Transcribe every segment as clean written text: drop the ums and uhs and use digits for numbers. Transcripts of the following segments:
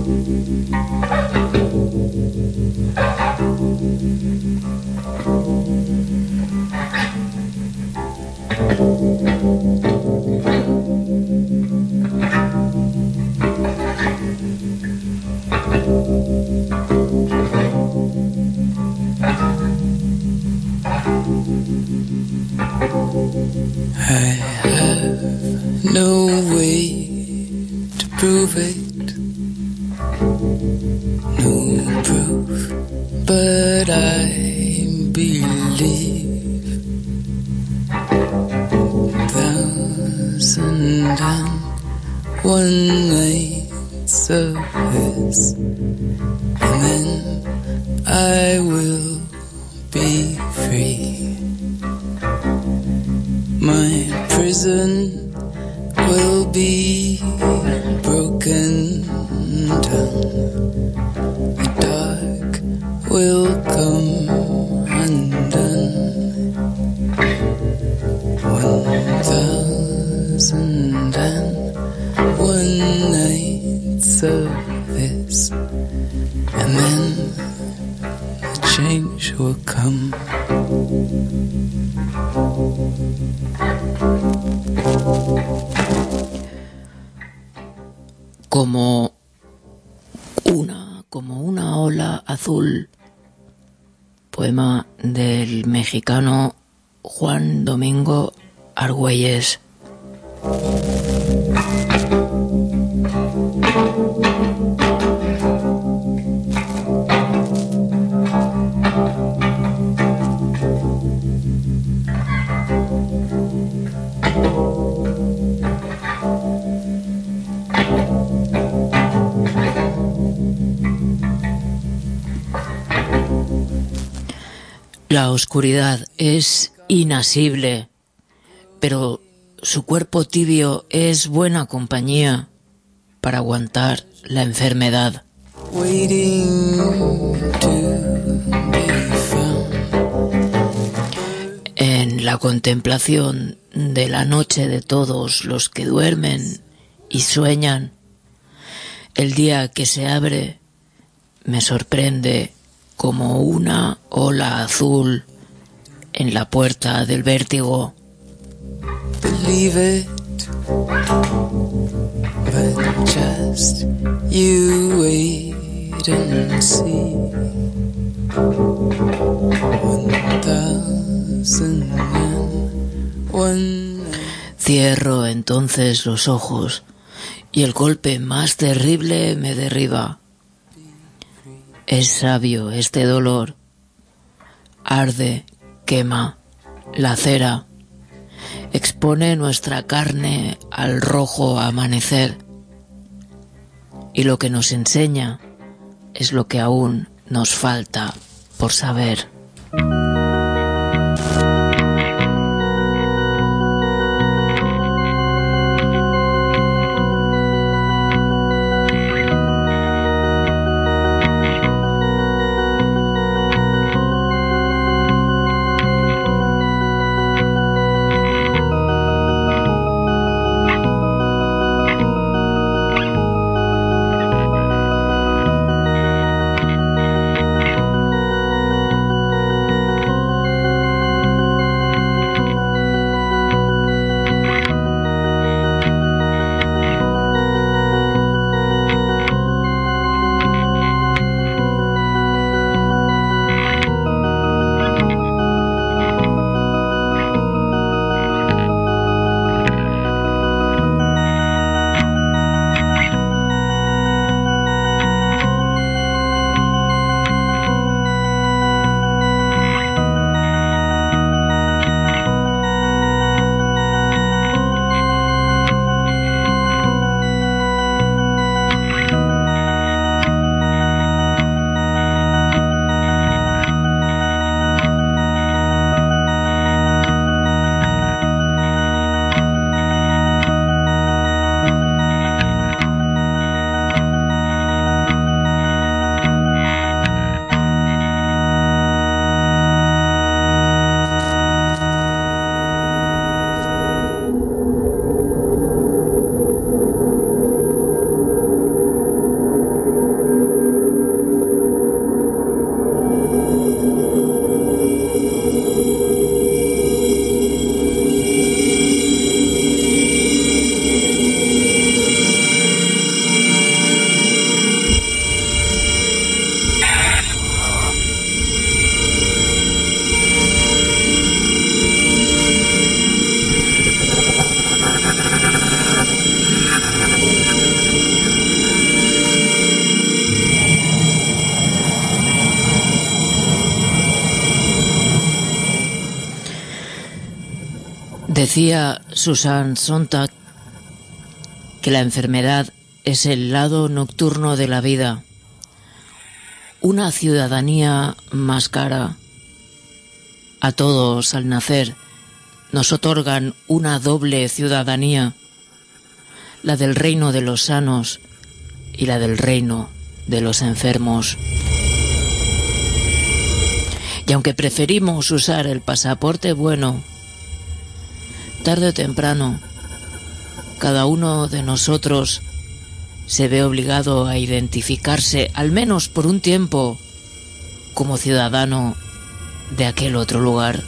I have no way to prove it, no proof, but I believe 1,001 nights of this, and then I will be free. My prison will be broken down. The dark will come undone. 1,001 nights of this, and then the change will come. Como una ola azul, poema del mexicano Juan Domingo Argüelles. La oscuridad es inasible, pero su cuerpo tibio es buena compañía para aguantar la enfermedad. En la contemplación de la noche de todos los que duermen y sueñan, el día que se abre me sorprende como una ola azul en la puerta del vértigo. Believe it, but just you wait and see. 1,001. Cierro entonces los ojos y el golpe más terrible me derriba. Es sabio este dolor. Arde, quema, lacera. Expone nuestra carne al rojo amanecer. Y lo que nos enseña es lo que aún nos falta por saber. Decía Susan Sontag que la enfermedad es el lado nocturno de la vida. Una ciudadanía más cara. A todos al nacer nos otorgan una doble ciudadanía, la del reino de los sanos y la del reino de los enfermos. Y aunque preferimos usar el pasaporte bueno, tarde o temprano, cada uno de nosotros se ve obligado a identificarse, al menos por un tiempo, como ciudadano de aquel otro lugar.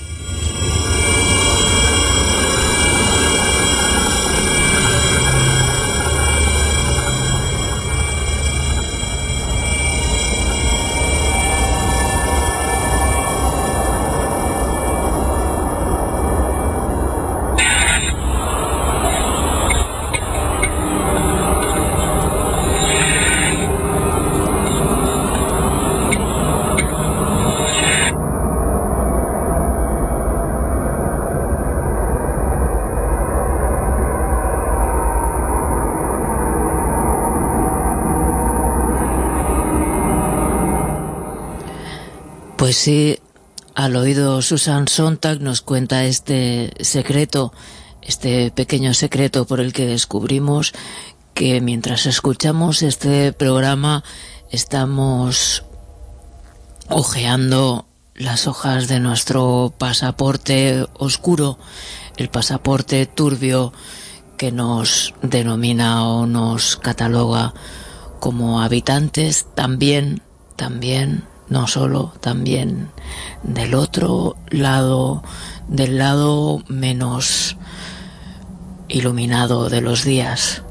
Pues sí, al oído Susan Sontag nos cuenta este secreto, este pequeño secreto por el que descubrimos que mientras escuchamos este programa estamos hojeando las hojas de nuestro pasaporte oscuro, el pasaporte turbio que nos denomina o nos cataloga como habitantes también, no solo, también del otro lado, del lado menos iluminado de los días.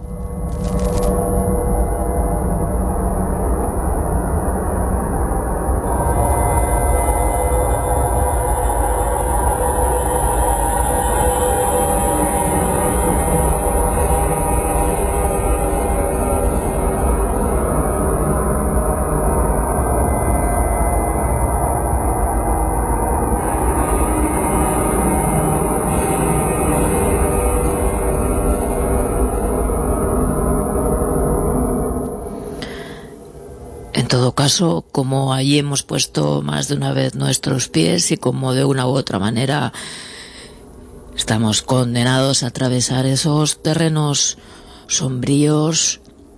En todo caso, como allí hemos puesto más de una vez nuestros pies y como de una u otra manera estamos condenados a atravesar esos terrenos sombríos,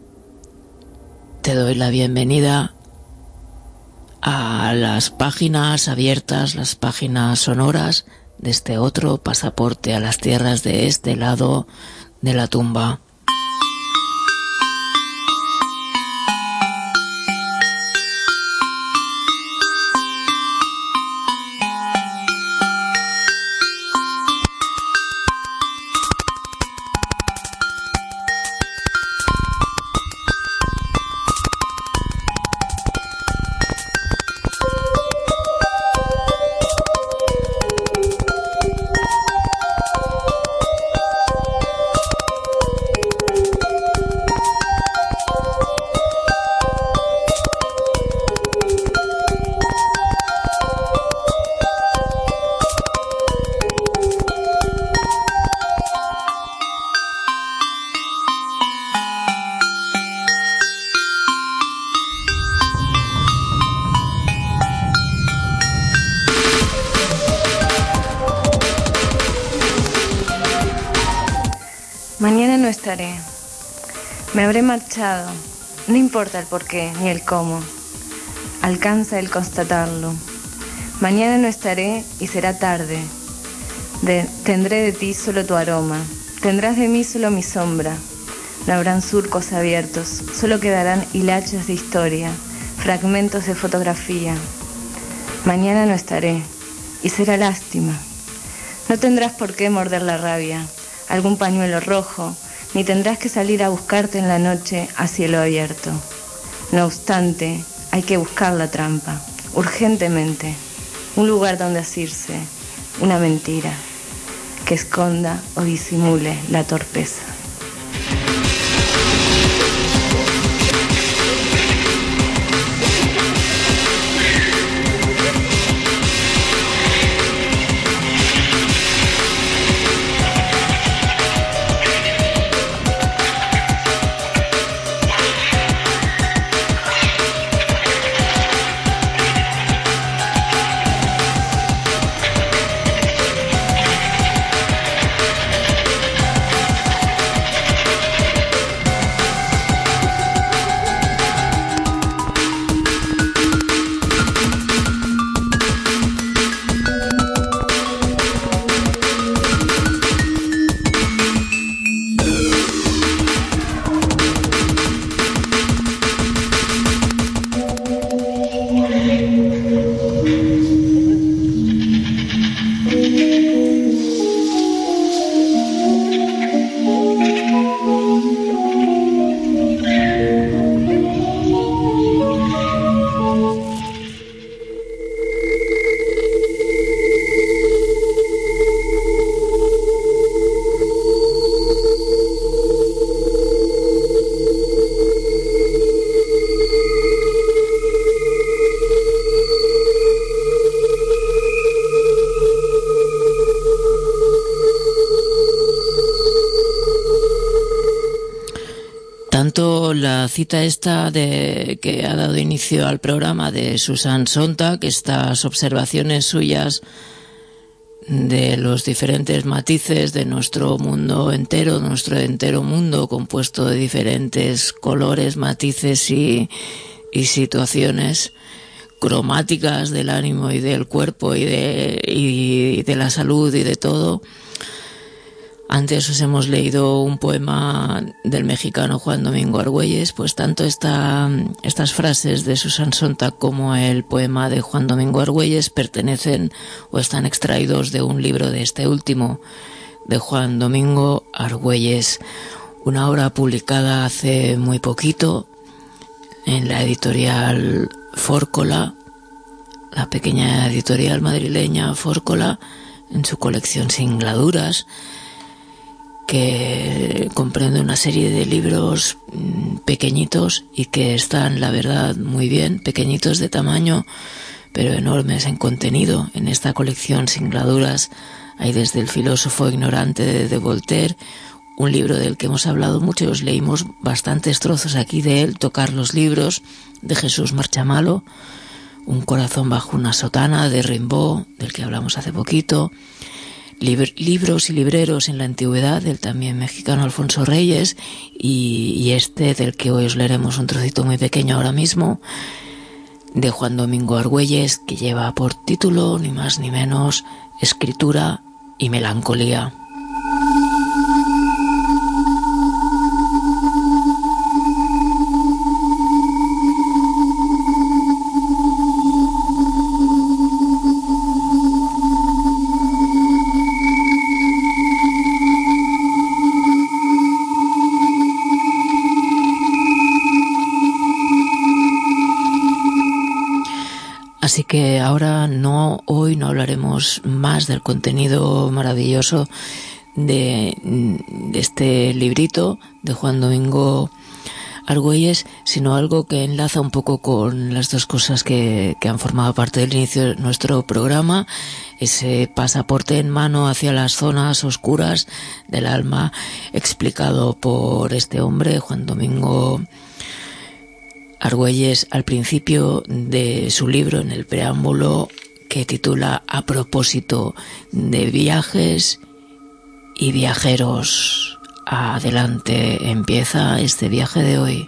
te doy la bienvenida a las páginas abiertas, las páginas sonoras de este otro pasaporte a las tierras de este lado de la tumba. Mañana no estaré. Me habré marchado. No importa el porqué ni el cómo. Alcanza el constatarlo. Mañana no estaré y será tarde. Tendré de ti solo tu aroma. Tendrás de mí solo mi sombra. No habrán surcos abiertos. Solo quedarán hilachas de historia, fragmentos de fotografía. Mañana no estaré y será lástima. No tendrás por qué morder la rabia, algún pañuelo rojo, ni tendrás que salir a buscarte en la noche a cielo abierto. No obstante, hay que buscar la trampa, urgentemente, un lugar donde asirse, una mentira, que esconda o disimule la torpeza. tanto, la cita esta que ha dado inicio al programa de Susan Sontag, estas observaciones suyas de los diferentes matices de nuestro mundo entero, nuestro entero mundo compuesto de diferentes colores, matices y situaciones cromáticas del ánimo y del cuerpo y de la salud y de todo. Antes os hemos leído un poema del mexicano Juan Domingo Argüelles, pues tanto estas frases de Susan Sontag como el poema de Juan Domingo Argüelles pertenecen o están extraídos de un libro de este último, de Juan Domingo Argüelles, una obra publicada hace muy poquito en la editorial Fórcola, la pequeña editorial madrileña Fórcola, en su colección Singladuras, que comprende una serie de libros pequeñitos y que están, la verdad, muy bien, pequeñitos de tamaño, pero enormes en contenido. En esta colección Singladuras hay desde El filósofo ignorante de Voltaire, un libro del que hemos hablado mucho, os leímos bastantes trozos aquí de él, Tocar los libros, de Jesús Marchamalo, Un corazón bajo una sotana, de Rimbaud, del que hablamos hace poquito, libros y libreros en la antigüedad, del también mexicano Alfonso Reyes, y este del que hoy os leeremos un trocito muy pequeño ahora mismo, de Juan Domingo Argüelles, que lleva por título ni más ni menos Escritura y melancolía. Así que ahora hoy no hablaremos más del contenido maravilloso de este librito de Juan Domingo Argüelles, sino algo que enlaza un poco con las dos cosas que han formado parte del inicio de nuestro programa, ese pasaporte en mano hacia las zonas oscuras del alma explicado por este hombre, Juan Domingo Argüelles, al principio de su libro, en el preámbulo, que titula A propósito de viajes y viajeros. Adelante, empieza este viaje de hoy.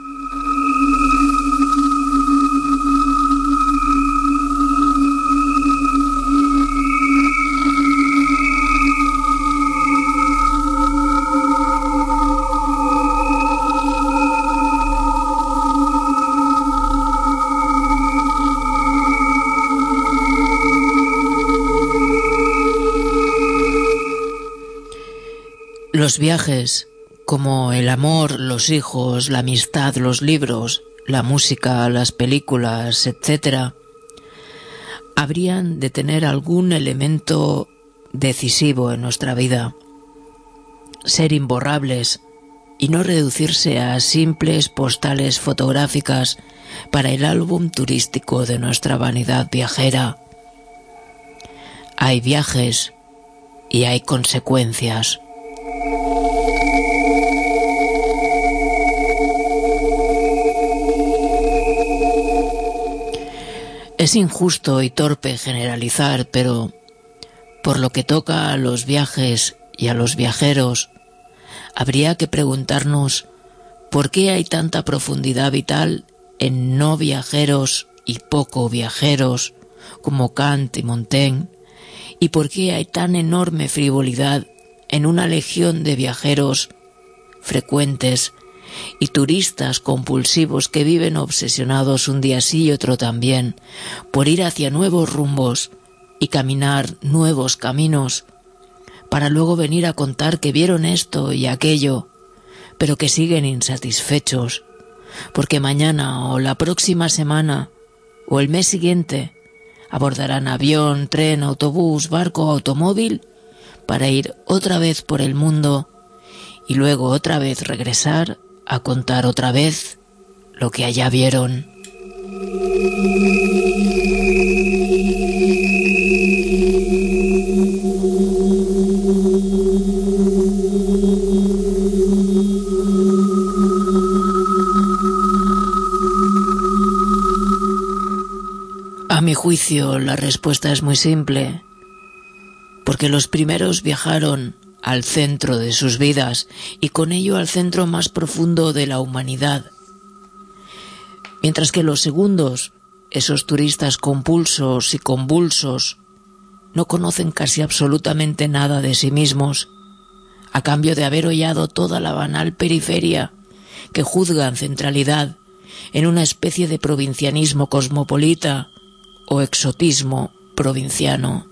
Los viajes, como el amor, los hijos, la amistad, los libros, la música, las películas, etc., habrían de tener algún elemento decisivo en nuestra vida, ser imborrables y no reducirse a simples postales fotográficas para el álbum turístico de nuestra vanidad viajera. Hay viajes y hay consecuencias. Es injusto y torpe generalizar, pero por lo que toca a los viajes y a los viajeros, habría que preguntarnos por qué hay tanta profundidad vital en no viajeros y poco viajeros como Kant y Montaigne, y por qué hay tan enorme frivolidad en una legión de viajeros frecuentes y turistas compulsivos que viven obsesionados un día sí y otro también por ir hacia nuevos rumbos y caminar nuevos caminos, para luego venir a contar que vieron esto y aquello, pero que siguen insatisfechos, porque mañana o la próxima semana o el mes siguiente abordarán avión, tren, autobús, barco o automóvil para ir otra vez por el mundo y luego otra vez regresar a contar otra vez lo que allá vieron. juicio, la respuesta es muy simple, porque los primeros viajaron al centro de sus vidas y con ello al centro más profundo de la humanidad, mientras que los segundos, esos turistas compulsos y convulsos, no conocen casi absolutamente nada de sí mismos, a cambio de haber hollado toda la banal periferia que juzgan centralidad en una especie de provincianismo cosmopolita o exotismo provinciano.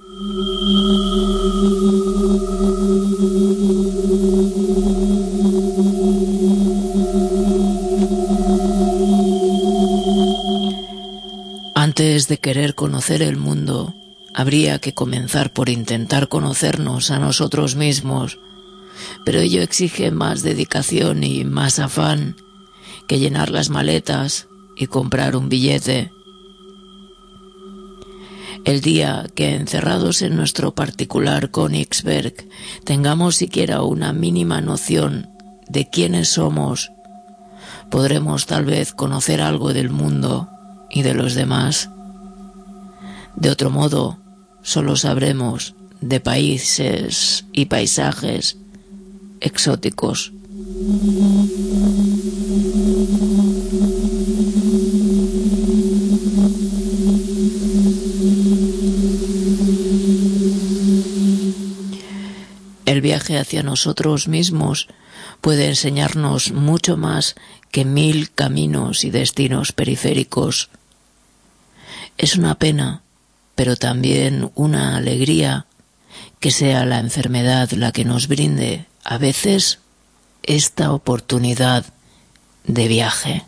Antes de querer conocer el mundo, habría que comenzar por intentar conocernos a nosotros mismos, pero ello exige más dedicación y más afán que llenar las maletas y comprar un billete. El día que, encerrados en nuestro particular Königsberg, tengamos siquiera una mínima noción de quiénes somos, podremos tal vez conocer algo del mundo y de los demás. De otro modo, solo sabremos de países y paisajes exóticos. El viaje hacia nosotros mismos puede enseñarnos mucho más que 1000 caminos y destinos periféricos. Es una pena, pero también una alegría, que sea la enfermedad la que nos brinde a veces esta oportunidad de viaje.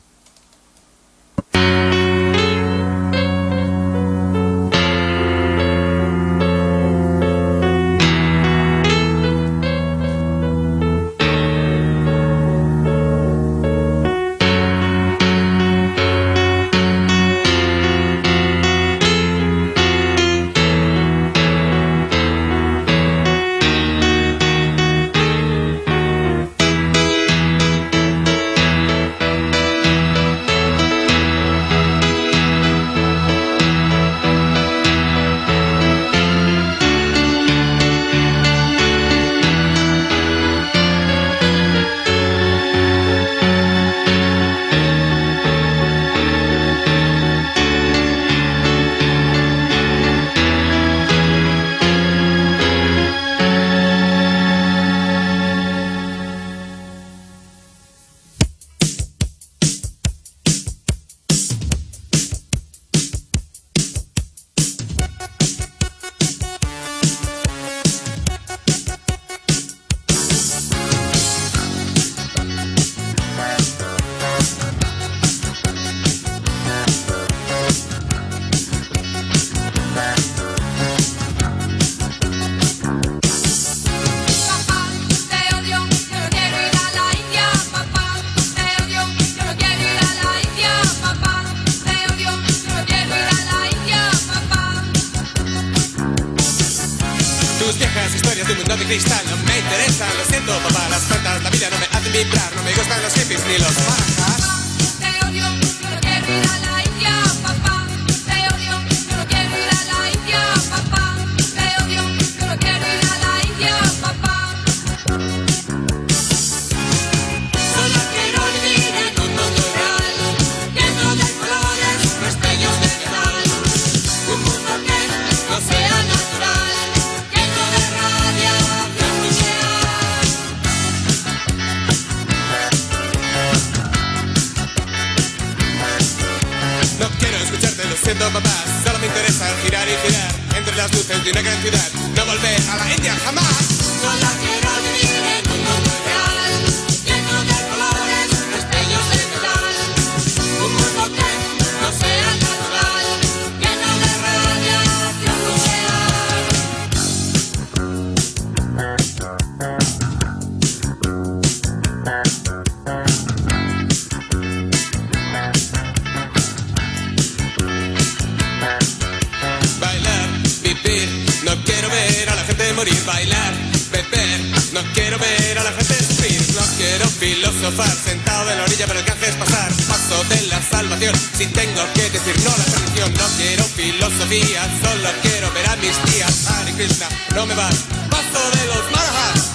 Filosofar, sentado de la orilla, pero el que hace es pasar. Paso paso de la salvación. Si tengo que decir no a la perdición, no quiero filosofía, solo quiero ver a mis tías. Hare Krishna, no me vas, paso de los Marajas.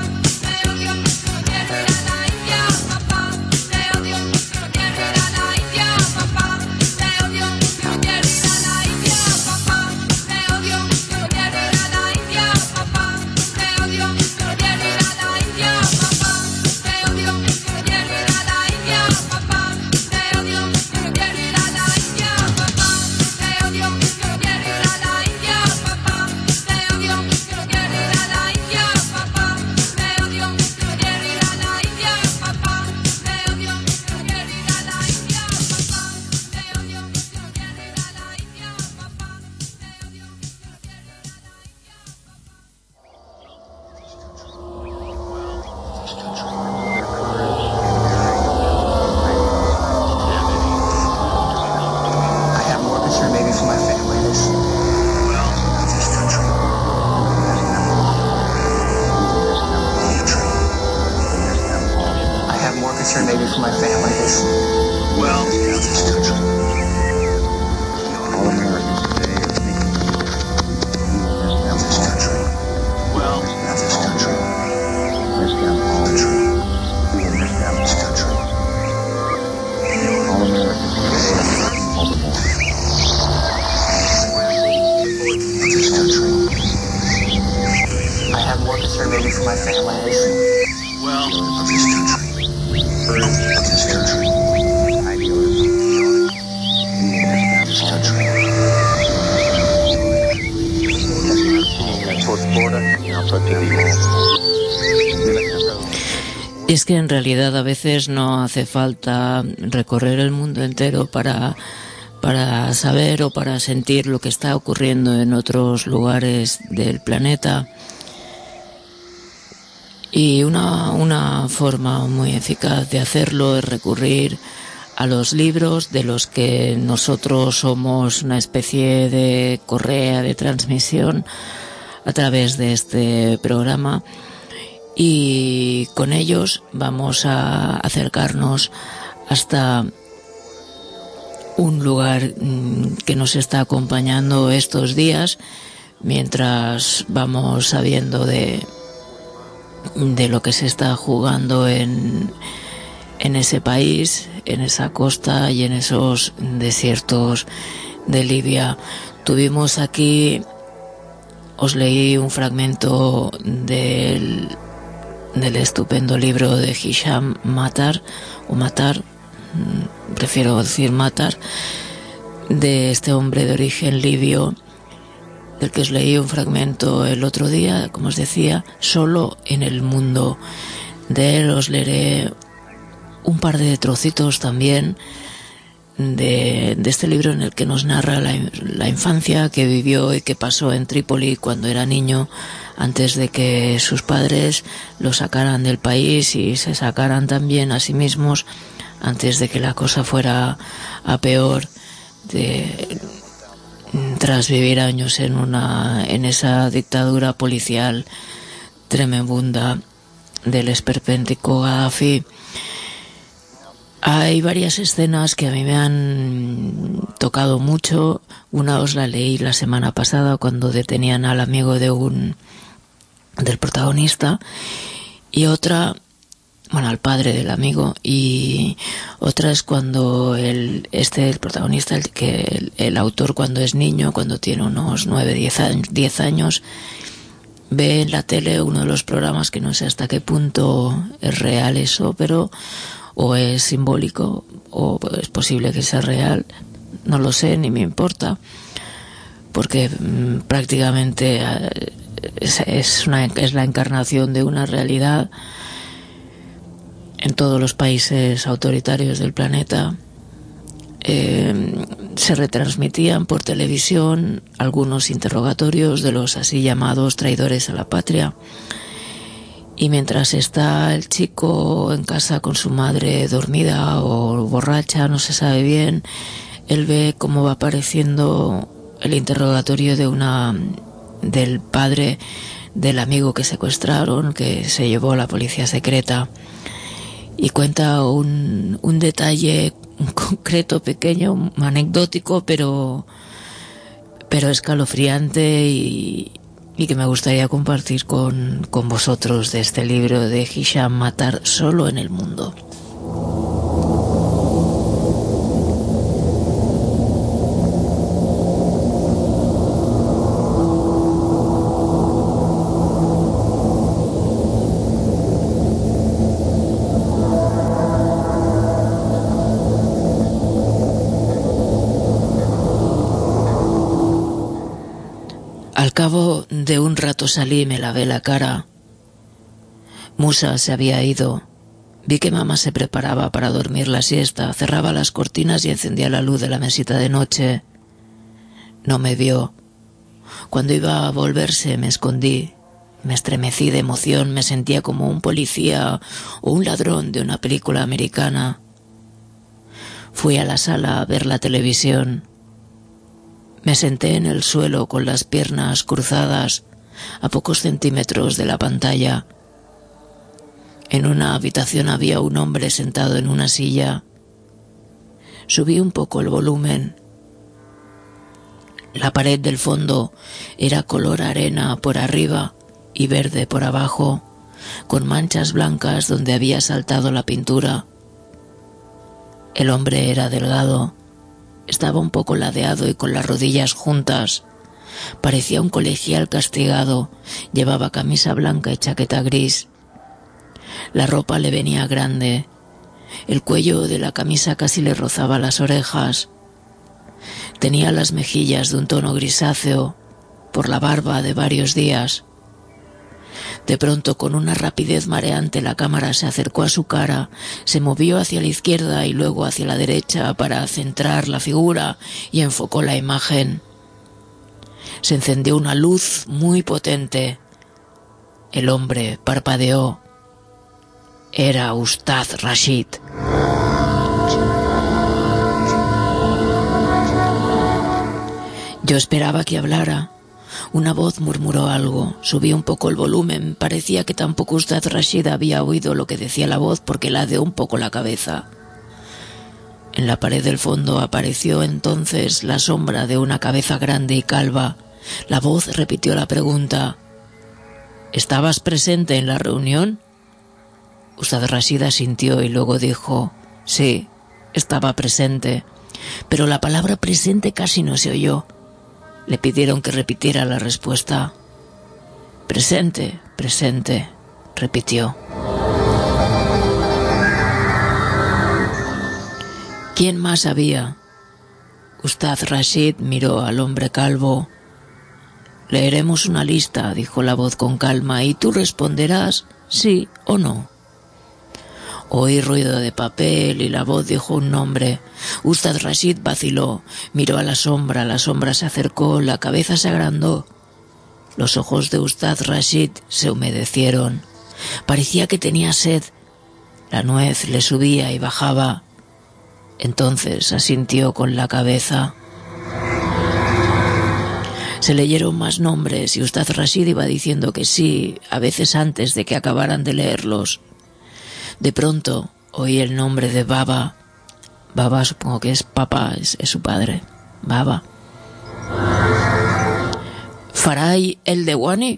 Y es que en realidad a veces no hace falta recorrer el mundo entero para saber o para sentir lo que está ocurriendo en otros lugares del planeta. Y una forma muy eficaz de hacerlo es recurrir a los libros, de los que nosotros somos una especie de correa de transmisión a través de este programa. Y con ellos vamos a acercarnos hasta un lugar que nos está acompañando estos días, mientras vamos sabiendo de lo que se está jugando en ese país, en esa costa y en esos desiertos de Libia. Tuvimos aquí, os leí un fragmento del estupendo libro de Hisham Matar, prefiero decir Matar, de este hombre de origen libio, del que os leí un fragmento el otro día, como os decía, Solo en el mundo. De él os leeré un par de trocitos también de este libro, en el que nos narra la infancia que vivió y que pasó en Trípoli cuando era niño, antes de que sus padres lo sacaran del país y se sacaran también a sí mismos, antes de que la cosa fuera a peor, tras vivir años en esa dictadura policial tremenda del esperpéntico Gaddafi. Hay varias escenas que a mí me han tocado mucho. Una os la leí la semana pasada, cuando detenían al amigo del protagonista, y otra, al padre del amigo, y otra es cuando el protagonista, el autor, cuando es niño, cuando tiene unos 10 años, ve en la tele uno de los programas, que no sé hasta qué punto es real eso, pero o es simbólico, o es posible que sea real, no lo sé, ni me importa, porque prácticamente es la encarnación de una realidad en todos los países autoritarios del planeta. Se retransmitían por televisión algunos interrogatorios de los así llamados traidores a la patria. Y mientras está el chico en casa con su madre dormida o borracha, no se sabe bien, él ve cómo va apareciendo el interrogatorio del padre del amigo que secuestraron, que se llevó a la policía secreta, y cuenta un detalle concreto, pequeño, anecdótico, pero escalofriante y que me gustaría compartir con vosotros, de este libro de Hisham Matar, Solo en el mundo. Al cabo de un rato salí y me lavé la cara. Musa se había ido. Vi que mamá se preparaba para dormir la siesta, cerraba las cortinas y encendía la luz de la mesita de noche. No me vio. Cuando iba a volverse me escondí. Me estremecí de emoción, me sentía como un policía o un ladrón de una película americana. Fui a la sala a ver la televisión. Me senté en el suelo con las piernas cruzadas a pocos centímetros de la pantalla. En una habitación había un hombre sentado en una silla. Subí un poco el volumen. La pared del fondo era color arena por arriba y verde por abajo, con manchas blancas donde había saltado la pintura. El hombre era delgado. Estaba un poco ladeado y con las rodillas juntas. Parecía un colegial castigado. Llevaba camisa blanca y chaqueta gris. La ropa le venía grande. El cuello de la camisa casi le rozaba las orejas. Tenía las mejillas de un tono grisáceo por la barba de varios días. De pronto, con una rapidez mareante, la cámara se acercó a su cara, se movió hacia la izquierda y luego hacia la derecha para centrar la figura y enfocó la imagen. Se encendió una luz muy potente. El hombre parpadeó. Era Ustad Rashid. Yo esperaba que hablara. Una voz murmuró algo. Subí un poco el volumen. Parecía que tampoco Ustad Rashid había oído lo que decía la voz porque ladeó un poco la cabeza. En la pared del fondo apareció entonces la sombra de una cabeza grande y calva. La voz repitió la pregunta. ¿Estabas presente en la reunión? Ustad Rashid asintió y luego dijo: sí, estaba presente. Pero la palabra presente casi no se oyó. Le pidieron que repitiera la respuesta. Presente, presente, repitió. ¿Quién más había? Ustad Rashid miró al hombre calvo. Leeremos una lista, dijo la voz con calma, y tú responderás sí o no. Oí ruido de papel y la voz dijo un nombre. Ustad Rashid vaciló, miró a la sombra se acercó, la cabeza se agrandó. Los ojos de Ustad Rashid se humedecieron. Parecía que tenía sed. La nuez le subía y bajaba. Entonces asintió con la cabeza. Se leyeron más nombres y Ustad Rashid iba diciendo que sí, a veces antes de que acabaran de leerlos. De pronto oí el nombre de Baba. Baba supongo que es papá, es su padre. Baba. Farai el Dewani.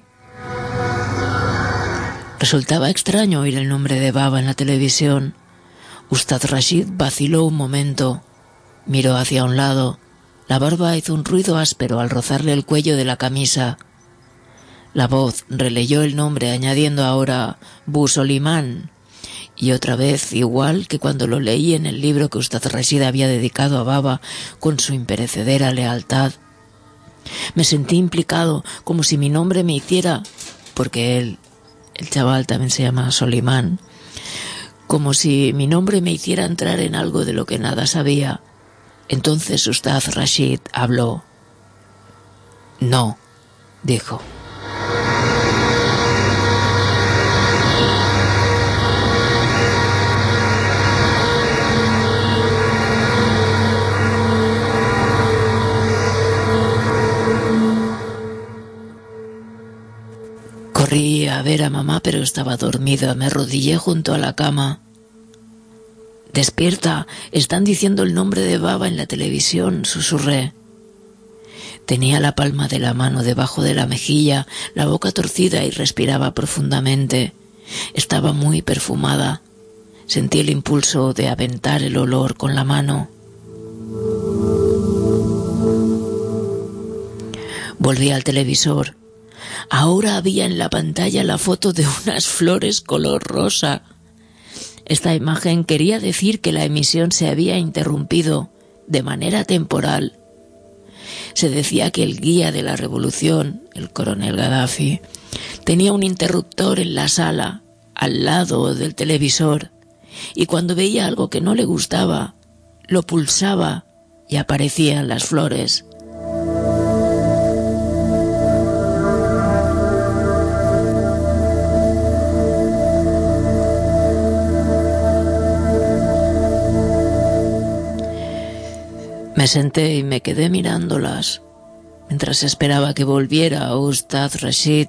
Resultaba extraño oír el nombre de Baba en la televisión. Ustad Rashid vaciló un momento. Miró hacia un lado. La barba hizo un ruido áspero al rozarle el cuello de la camisa. La voz releyó el nombre añadiendo ahora Bu Solimán. Y otra vez, igual que cuando lo leí en el libro que Ustad Rashid había dedicado a Baba con su imperecedera lealtad. Me sentí implicado, como si mi nombre me hiciera, porque el chaval también se llama Solimán, como si mi nombre me hiciera entrar en algo de lo que nada sabía. Entonces Ustad Rashid habló. No, dijo. Corrí a ver a mamá, pero estaba dormida. Me arrodillé junto a la cama. «Despierta, están diciendo el nombre de Baba en la televisión», susurré. Tenía la palma de la mano debajo de la mejilla, la boca torcida y respiraba profundamente. Estaba muy perfumada. Sentí el impulso de aventar el olor con la mano. Volví al televisor. Ahora había en la pantalla la foto de unas flores color rosa. Esta imagen quería decir que la emisión se había interrumpido de manera temporal. Se decía que el guía de la revolución, el coronel Gaddafi, tenía un interruptor en la sala, al lado del televisor, y cuando veía algo que no le gustaba, lo pulsaba y aparecían las flores. Me senté y me quedé mirándolas mientras esperaba que volviera Ustad Rashid.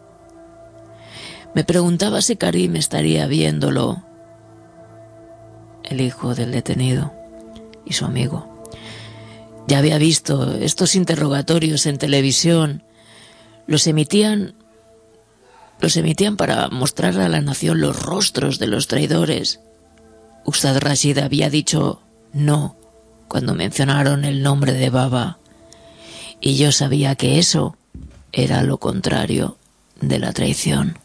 Me preguntaba si Karim estaría viéndolo, el hijo del detenido y su amigo. Ya había visto estos interrogatorios en televisión. Los emitían para mostrar a la nación los rostros de los traidores. Ustad Rashid había dicho no cuando mencionaron el nombre de Baba, y yo sabía que eso era lo contrario de la traición.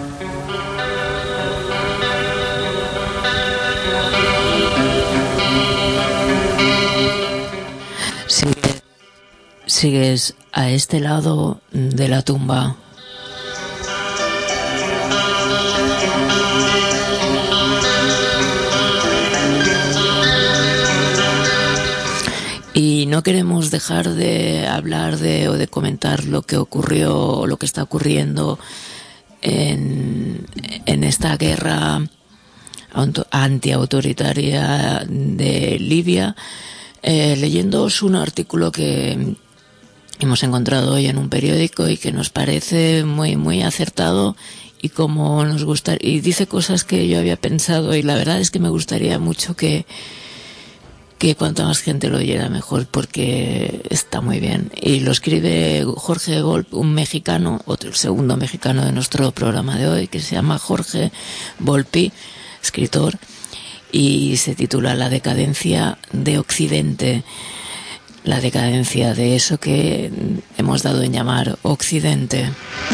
Sigues a este lado de la tumba. Y no queremos dejar de hablar o de comentar lo que ocurrió o lo que está ocurriendo en esta guerra antiautoritaria de Libia, leyéndoos un artículo que hemos encontrado hoy en un periódico y que nos parece muy, muy acertado y como nos gusta, y dice cosas que yo había pensado, y la verdad es que me gustaría mucho que cuanta más gente lo oyera mejor, porque está muy bien. Y lo escribe Jorge Volpi, un mexicano, el segundo mexicano de nuestro programa de hoy, que se llama Jorge Volpi, escritor, y se titula La decadencia de Occidente. La decadencia de eso que hemos dado en llamar Occidente.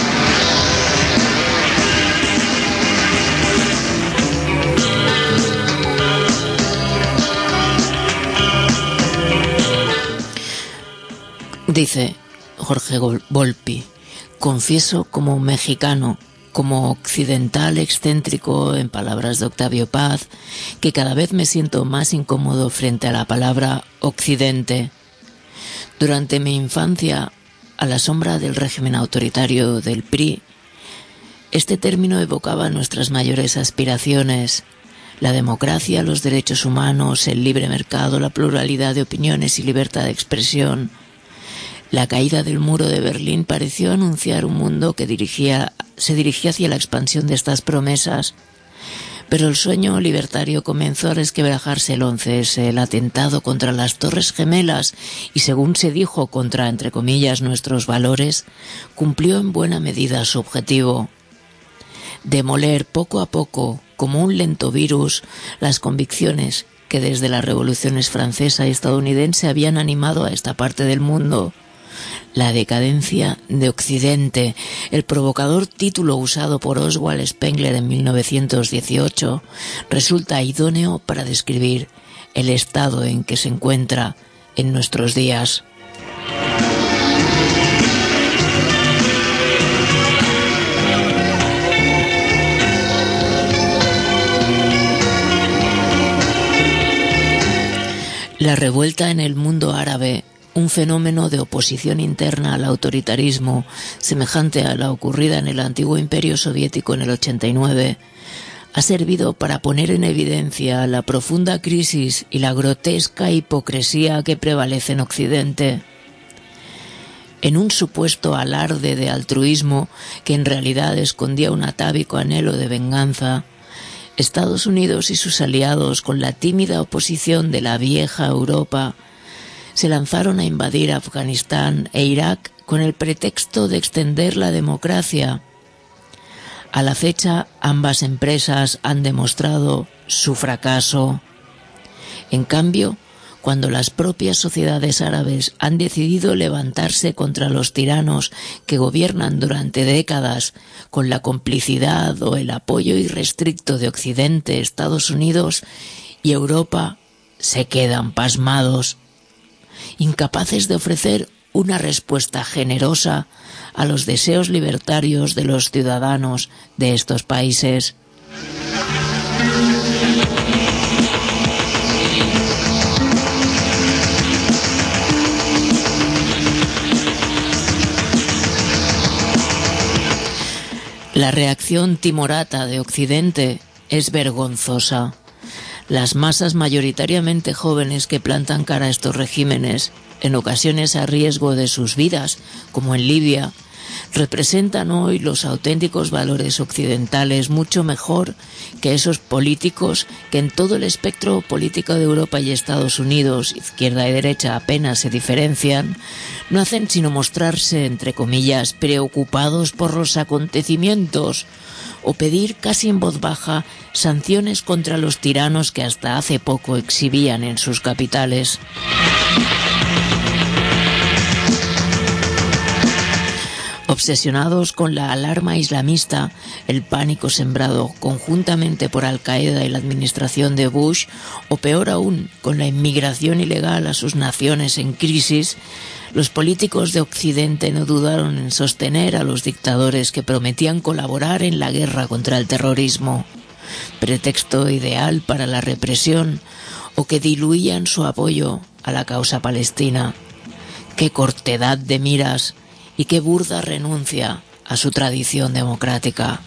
Dice Jorge Volpi: confieso como mexicano, como occidental excéntrico, en palabras de Octavio Paz, que cada vez me siento más incómodo frente a la palabra Occidente. Durante mi infancia, a la sombra del régimen autoritario del PRI, este término evocaba nuestras mayores aspiraciones: la democracia, los derechos humanos, el libre mercado, la pluralidad de opiniones y libertad de expresión. La caída del muro de Berlín pareció anunciar un mundo que se dirigía hacia la expansión de estas promesas. Pero el sueño libertario comenzó a resquebrajarse el 11S, el atentado contra las Torres Gemelas y, según se dijo, contra, entre comillas, nuestros valores, cumplió en buena medida su objetivo: demoler poco a poco, como un lento virus, las convicciones que desde las revoluciones francesa y estadounidense habían animado a esta parte del mundo. La decadencia de Occidente, el provocador título usado por Oswald Spengler en 1918, resulta idóneo para describir el estado en que se encuentra en nuestros días. La revuelta en el mundo árabe, un fenómeno de oposición interna al autoritarismo, semejante a la ocurrida en el antiguo Imperio Soviético en el 89, ha servido para poner en evidencia la profunda crisis y la grotesca hipocresía que prevalece en Occidente. En un supuesto alarde de altruismo que en realidad escondía un atávico anhelo de venganza, Estados Unidos y sus aliados, con la tímida oposición de la vieja Europa, se lanzaron a invadir Afganistán e Irak con el pretexto de extender la democracia. A la fecha, ambas empresas han demostrado su fracaso. En cambio, cuando las propias sociedades árabes han decidido levantarse contra los tiranos que gobiernan durante décadas con la complicidad o el apoyo irrestricto de Occidente, Estados Unidos y Europa, se quedan pasmados, incapaces de ofrecer una respuesta generosa a los deseos libertarios de los ciudadanos de estos países. La reacción timorata de Occidente es vergonzosa. Las masas mayoritariamente jóvenes que plantan cara a estos regímenes, en ocasiones a riesgo de sus vidas, como en Libia, representan hoy los auténticos valores occidentales mucho mejor que esos políticos que en todo el espectro político de Europa y Estados Unidos, izquierda y derecha, apenas se diferencian, no hacen sino mostrarse, entre comillas, preocupados por los acontecimientos o pedir casi en voz baja sanciones contra los tiranos que hasta hace poco exhibían en sus capitales. Obsesionados con la alarma islamista, el pánico sembrado conjuntamente por Al-Qaeda y la administración de Bush, o peor aún, con la inmigración ilegal a sus naciones en crisis, los políticos de Occidente no dudaron en sostener a los dictadores que prometían colaborar en la guerra contra el terrorismo, pretexto ideal para la represión, o que diluían su apoyo a la causa palestina. ¡Qué cortedad de miras! Y qué burda renuncia a su tradición democrática.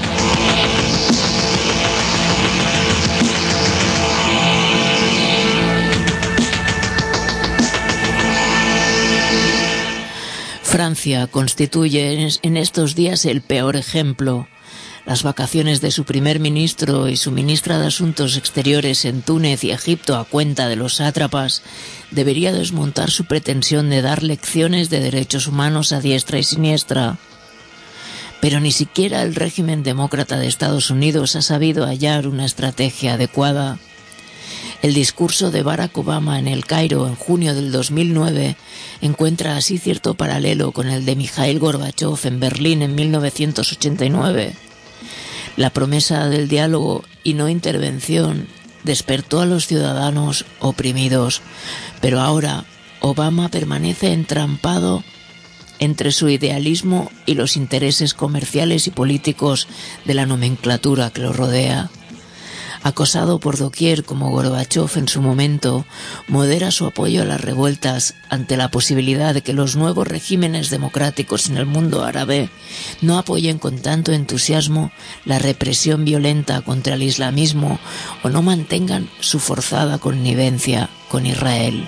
Francia constituye en estos días el peor ejemplo. Las vacaciones de su primer ministro y su ministra de Asuntos Exteriores en Túnez y Egipto a cuenta de los sátrapas debería desmontar su pretensión de dar lecciones de derechos humanos a diestra y siniestra. Pero ni siquiera el régimen demócrata de Estados Unidos ha sabido hallar una estrategia adecuada. El discurso de Barack Obama en El Cairo en junio del 2009 encuentra así cierto paralelo con el de Mikhail Gorbachev en Berlín en 1989. La promesa del diálogo y no intervención despertó a los ciudadanos oprimidos, pero ahora Obama permanece entrampado entre su idealismo y los intereses comerciales y políticos de la nomenclatura que lo rodea. Acosado por doquier como Gorbachev en su momento, modera su apoyo a las revueltas ante la posibilidad de que los nuevos regímenes democráticos en el mundo árabe no apoyen con tanto entusiasmo la represión violenta contra el islamismo o no mantengan su forzada connivencia con Israel.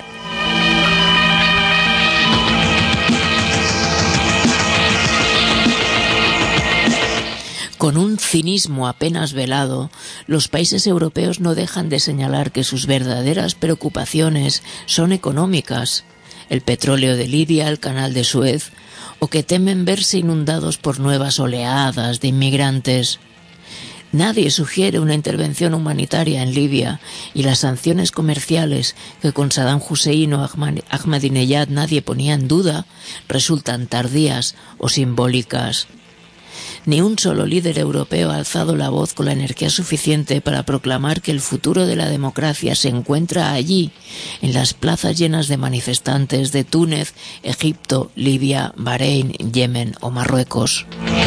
Con un cinismo apenas velado, los países europeos no dejan de señalar que sus verdaderas preocupaciones son económicas, el petróleo de Libia, el canal de Suez, o que temen verse inundados por nuevas oleadas de inmigrantes. Nadie sugiere una intervención humanitaria en Libia y las sanciones comerciales que con Saddam Hussein o Ahmadinejad nadie ponía en duda resultan tardías o simbólicas. Ni un solo líder europeo ha alzado la voz con la energía suficiente para proclamar que el futuro de la democracia se encuentra allí, en las plazas llenas de manifestantes de Túnez, Egipto, Libia, Bahrein, Yemen o Marruecos.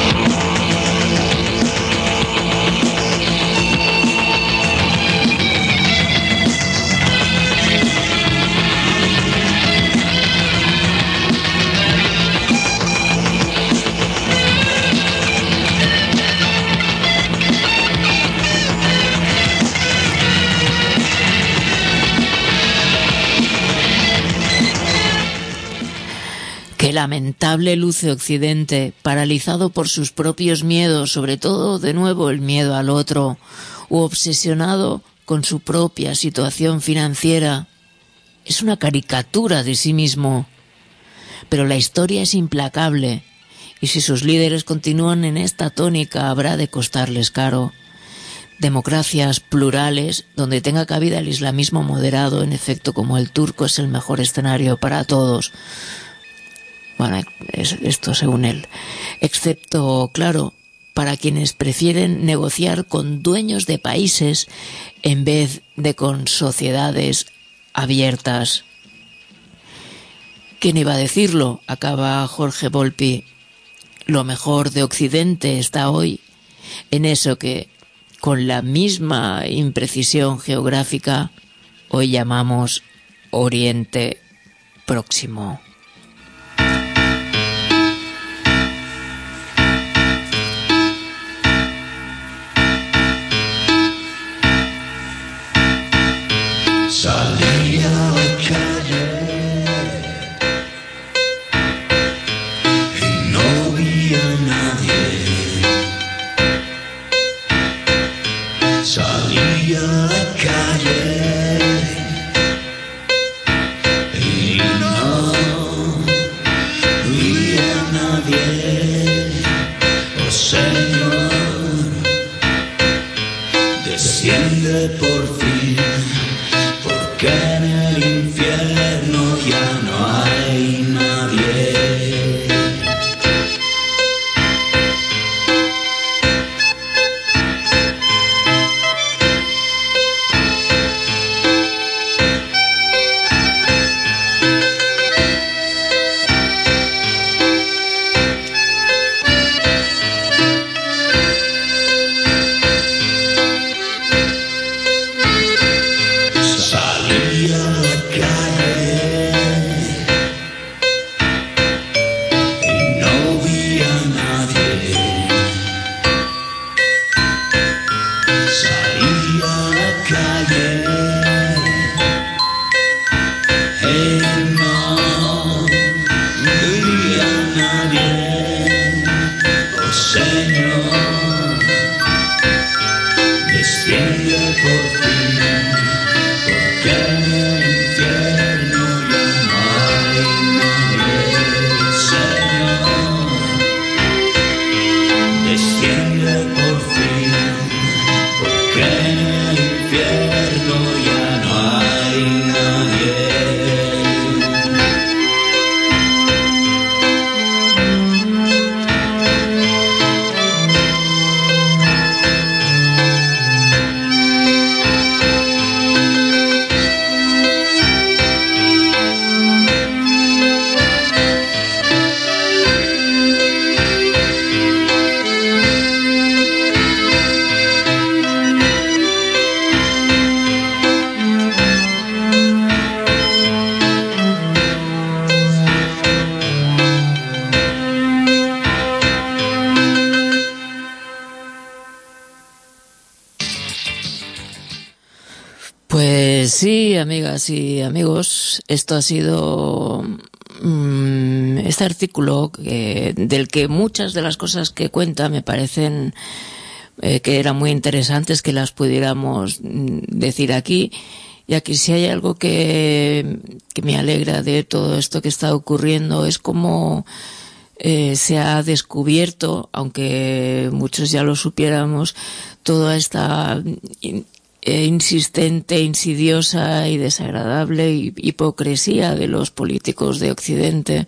Qué lamentable luce Occidente, paralizado por sus propios miedos, sobre todo de nuevo el miedo al otro, u obsesionado con su propia situación financiera. Es una caricatura de sí mismo. Pero la historia es implacable, y si sus líderes continúan en esta tónica habrá de costarles caro. Democracias plurales, donde tenga cabida el islamismo moderado, en efecto como el turco, es el mejor escenario para todos. Bueno, esto según él. Excepto, claro, para quienes prefieren negociar con dueños de países en vez de con sociedades abiertas. ¿Quién iba a decirlo? Acaba Jorge Volpi. Lo mejor de Occidente está hoy en eso que, con la misma imprecisión geográfica, hoy llamamos Oriente Próximo. Salí a la calle y no vi a nadie. Salí a la calle y no vi a nadie. Oh Señor, desciende por fin. En el Sí, amigas y amigos, esto ha sido este artículo del que muchas de las cosas que cuenta me parecen que eran muy interesantes que las pudiéramos decir aquí. Y aquí si hay algo que me alegra de todo esto que está ocurriendo es cómo se ha descubierto, aunque muchos ya lo supiéramos, toda esta insistente, insidiosa y desagradable hipocresía de los políticos de Occidente,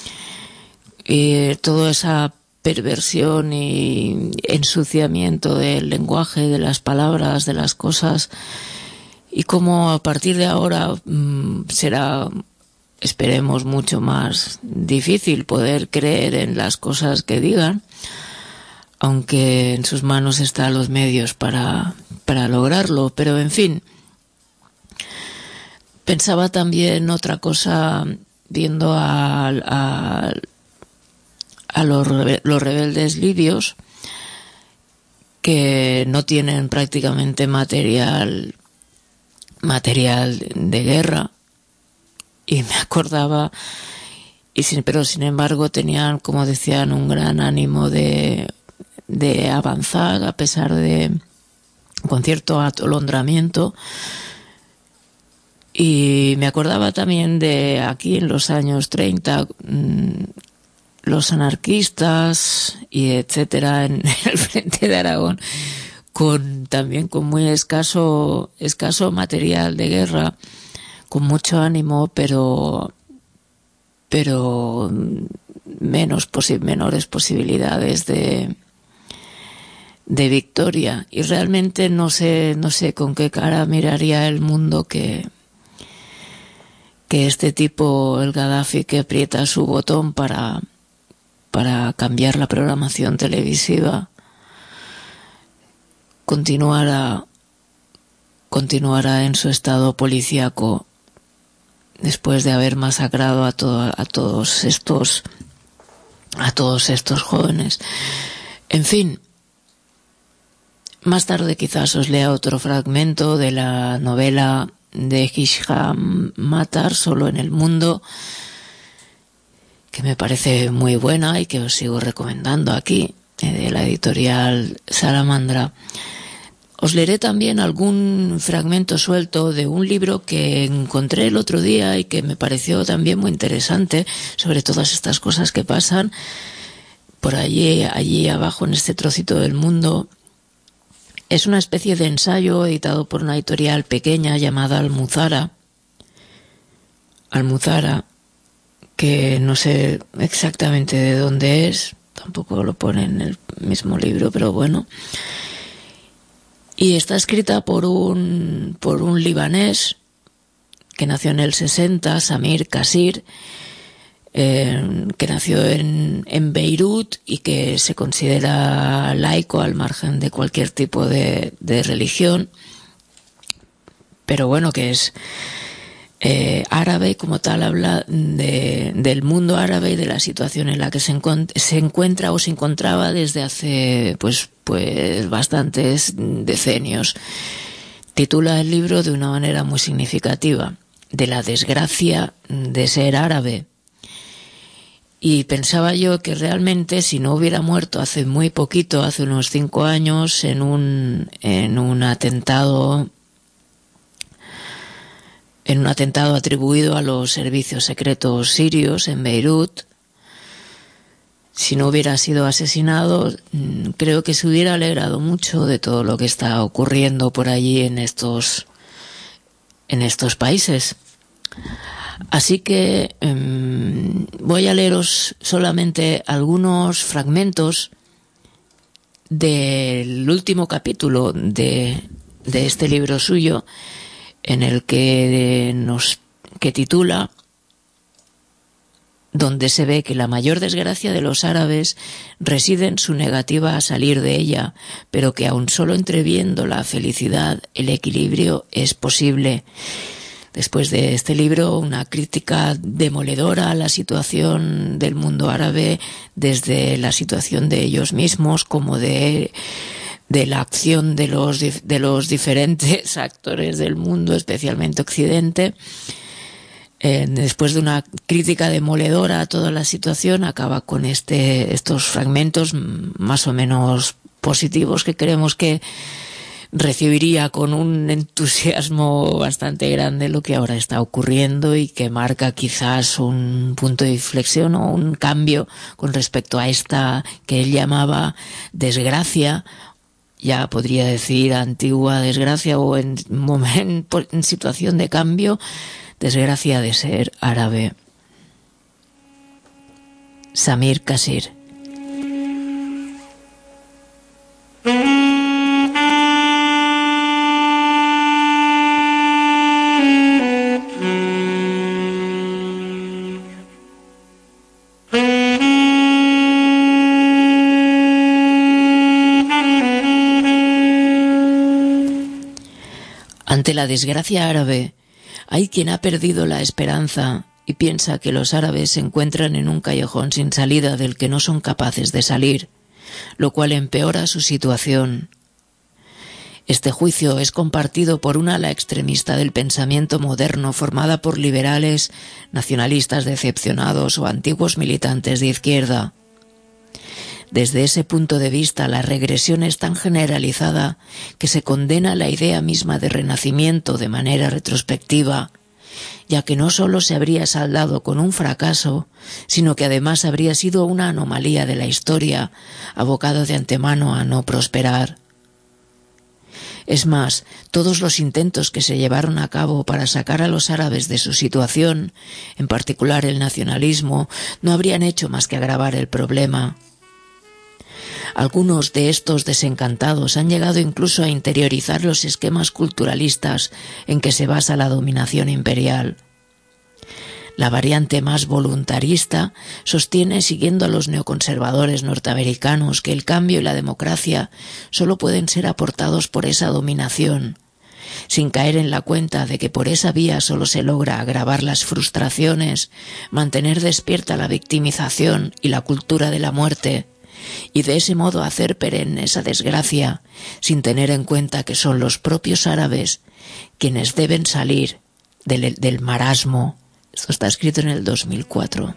toda esa perversión y ensuciamiento del lenguaje, de las palabras, de las cosas, y cómo a partir de ahora será, esperemos, mucho más difícil poder creer en las cosas que digan, aunque en sus manos están los medios para lograrlo. Pero en fin, pensaba también otra cosa viendo a los rebeldes libios, que no tienen prácticamente material de guerra, y me acordaba, pero sin embargo tenían, como decían, un gran ánimo de avanzar a pesar de con cierto atolondramiento. Y me acordaba también de aquí en los años 30 los anarquistas y etcétera en el frente de Aragón, también con muy escaso material de guerra, con mucho ánimo, pero menores posibilidades de victoria. Y realmente no sé con qué cara miraría el mundo que este tipo, el Gaddafi, que aprieta su botón para cambiar la programación televisiva, continuará en su estado policíaco después de haber masacrado a todos estos jóvenes. En fin, más tarde quizás os lea otro fragmento de la novela de Hisham Matar, Solo en el mundo, que me parece muy buena y que os sigo recomendando aquí, de la editorial Salamandra. Os leeré también algún fragmento suelto de un libro que encontré el otro día y que me pareció también muy interesante sobre todas estas cosas que pasan por allí abajo en este trocito del mundo. Es una especie de ensayo editado por una editorial pequeña llamada Almuzara, que no sé exactamente de dónde es, tampoco lo pone en el mismo libro, pero bueno. Y está escrita por un libanés que nació en el 60, Samir Kassir, que nació en Beirut y que se considera laico al margen de cualquier tipo de religión, pero bueno, que es árabe y como tal habla del mundo árabe y de la situación en la que se encuentra o se encontraba desde hace pues bastantes decenios. Titula el libro de una manera muy significativa: de la desgracia de ser árabe. Y pensaba yo que realmente si no hubiera muerto hace muy poquito, hace unos 5 años, en un atentado atribuido a los servicios secretos sirios en Beirut, si no hubiera sido asesinado, creo que se hubiera alegrado mucho de todo lo que está ocurriendo por allí en estos países. Así que voy a leeros solamente algunos fragmentos del último capítulo de este libro suyo, en el que titula donde se ve que la mayor desgracia de los árabes reside en su negativa a salir de ella, pero que aun solo entreviendo la felicidad, el equilibrio es posible. Después de este libro, una crítica demoledora a la situación del mundo árabe, desde la situación de ellos mismos como de de la acción de los diferentes actores del mundo, especialmente Occidente. Después de una crítica demoledora a toda la situación, acaba con estos fragmentos más o menos positivos que creemos que recibiría con un entusiasmo bastante grande lo que ahora está ocurriendo y que marca quizás un punto de inflexión o un cambio con respecto a esta que él llamaba desgracia, ya podría decir antigua desgracia o en situación de cambio, desgracia de ser árabe. Samir Kassir. Ante la desgracia árabe, hay quien ha perdido la esperanza y piensa que los árabes se encuentran en un callejón sin salida del que no son capaces de salir, lo cual empeora su situación. Este juicio es compartido por una ala extremista del pensamiento moderno formada por liberales, nacionalistas decepcionados o antiguos militantes de izquierda. Desde ese punto de vista, la regresión es tan generalizada que se condena la idea misma de renacimiento de manera retrospectiva, ya que no solo se habría saldado con un fracaso, sino que además habría sido una anomalía de la historia, abocado de antemano a no prosperar. Es más, todos los intentos que se llevaron a cabo para sacar a los árabes de su situación, en particular el nacionalismo, no habrían hecho más que agravar el problema. Algunos de estos desencantados han llegado incluso a interiorizar los esquemas culturalistas en que se basa la dominación imperial. La variante más voluntarista sostiene, siguiendo a los neoconservadores norteamericanos, que el cambio y la democracia solo pueden ser aportados por esa dominación, sin caer en la cuenta de que por esa vía solo se logra agravar las frustraciones, mantener despierta la victimización y la cultura de la muerte, y de ese modo hacer perenne esa desgracia, sin tener en cuenta que son los propios árabes quienes deben salir del marasmo. Esto está escrito en el 2004.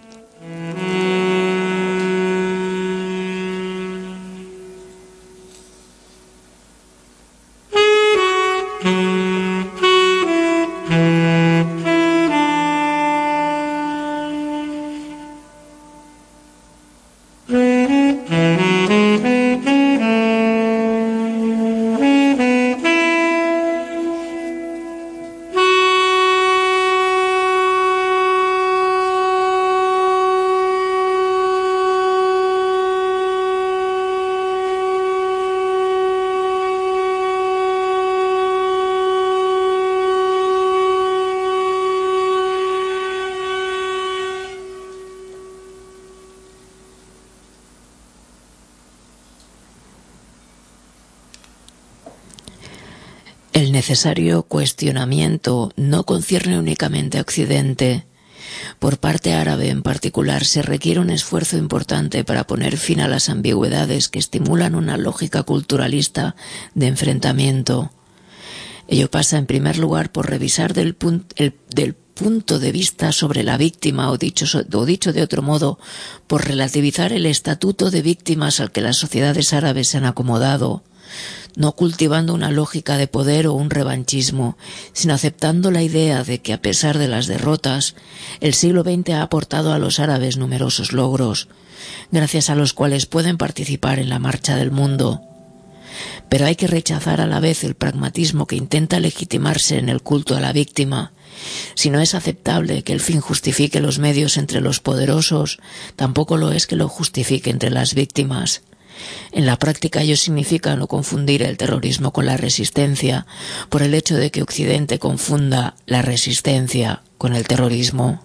El necesario cuestionamiento no concierne únicamente a Occidente. Por parte árabe en particular se requiere un esfuerzo importante para poner fin a las ambigüedades que estimulan una lógica culturalista de enfrentamiento. Ello pasa en primer lugar por revisar del punto de vista sobre la víctima, o dicho de otro modo, por relativizar el estatuto de víctimas al que las sociedades árabes se han acomodado, no cultivando una lógica de poder o un revanchismo, sino aceptando la idea de que a pesar de las derrotas, el siglo XX ha aportado a los árabes numerosos logros, gracias a los cuales pueden participar en la marcha del mundo. Pero hay que rechazar a la vez el pragmatismo que intenta legitimarse en el culto a la víctima. Si no es aceptable que el fin justifique los medios entre los poderosos, tampoco lo es que lo justifique entre las víctimas. En la práctica ello significa no confundir el terrorismo con la resistencia, por el hecho de que Occidente confunda la resistencia con el terrorismo.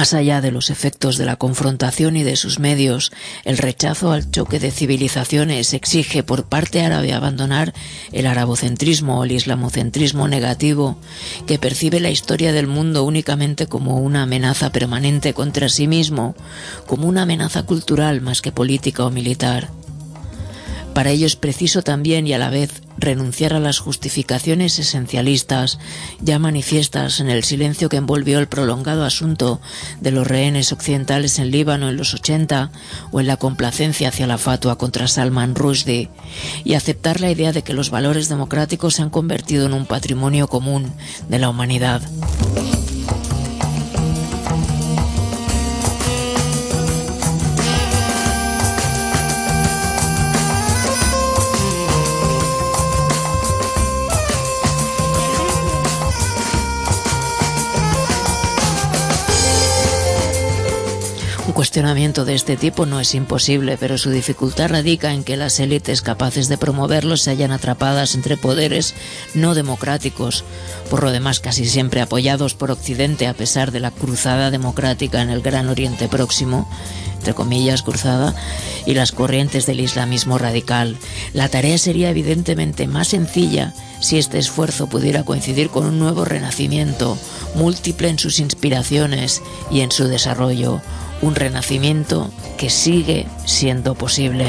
Más allá de los efectos de la confrontación y de sus medios, el rechazo al choque de civilizaciones exige por parte árabe abandonar el arabocentrismo o el islamocentrismo negativo, que percibe la historia del mundo únicamente como una amenaza permanente contra sí mismo, como una amenaza cultural más que política o militar. Para ello es preciso también y a la vez renunciar a las justificaciones esencialistas ya manifiestas en el silencio que envolvió el prolongado asunto de los rehenes occidentales en Líbano en los 80 o en la complacencia hacia la fatua contra Salman Rushdie, y aceptar la idea de que los valores democráticos se han convertido en un patrimonio común de la humanidad. Un cuestionamiento de este tipo no es imposible, pero su dificultad radica en que las élites capaces de promoverlo se hallan atrapadas entre poderes no democráticos, por lo demás casi siempre apoyados por Occidente a pesar de la cruzada democrática en el Gran Oriente Próximo, entre comillas cruzada, y las corrientes del islamismo radical. La tarea sería evidentemente más sencilla si este esfuerzo pudiera coincidir con un nuevo renacimiento, múltiple en sus inspiraciones y en su desarrollo. Un renacimiento que sigue siendo posible.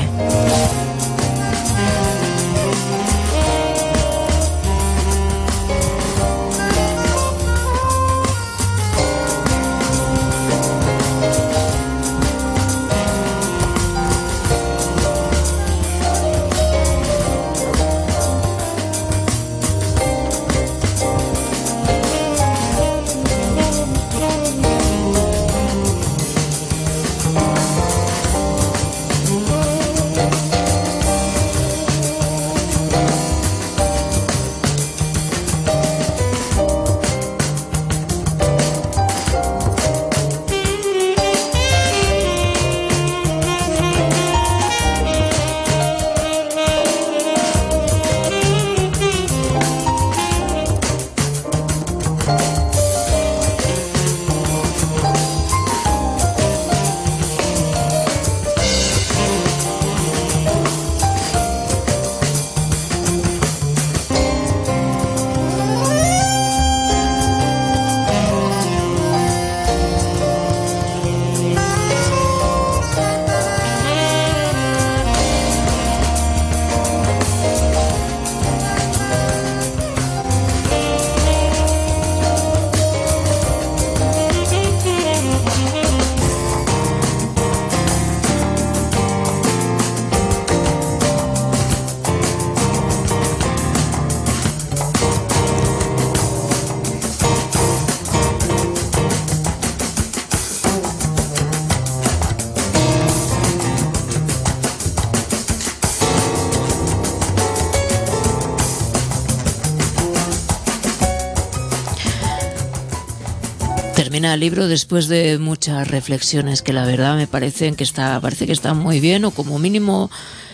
Termina el libro después de muchas reflexiones que la verdad me parece que están muy bien, o como mínimo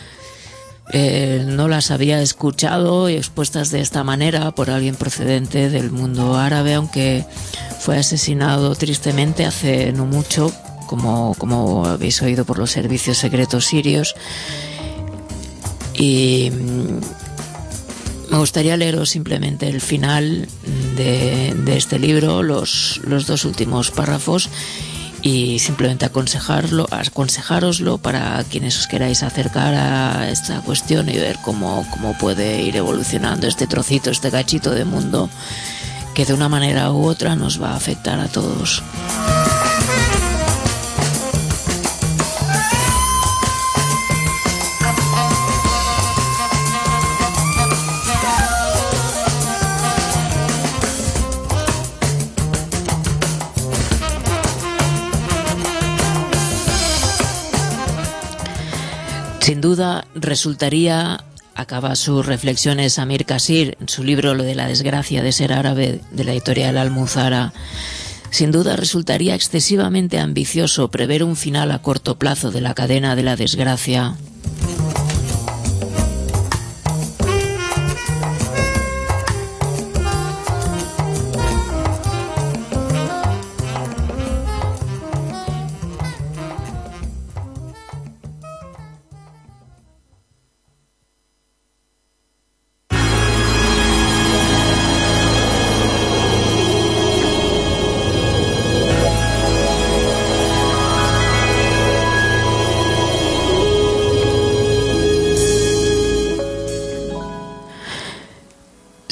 no las había escuchado y expuestas de esta manera por alguien procedente del mundo árabe, aunque fue asesinado tristemente hace no mucho, como habéis oído, por los servicios secretos sirios. Y me gustaría leeros simplemente el final de este libro, los dos últimos párrafos, y simplemente aconsejároslo para quienes os queráis acercar a esta cuestión y ver cómo puede ir evolucionando este trocito, este cachito de mundo que de una manera u otra nos va a afectar a todos. Sin duda resultaría, acaba sus reflexiones Amir Kassir en su libro Lo de la desgracia de ser árabe, de la editorial Almuzara, sin duda resultaría excesivamente ambicioso prever un final a corto plazo de la cadena de la desgracia.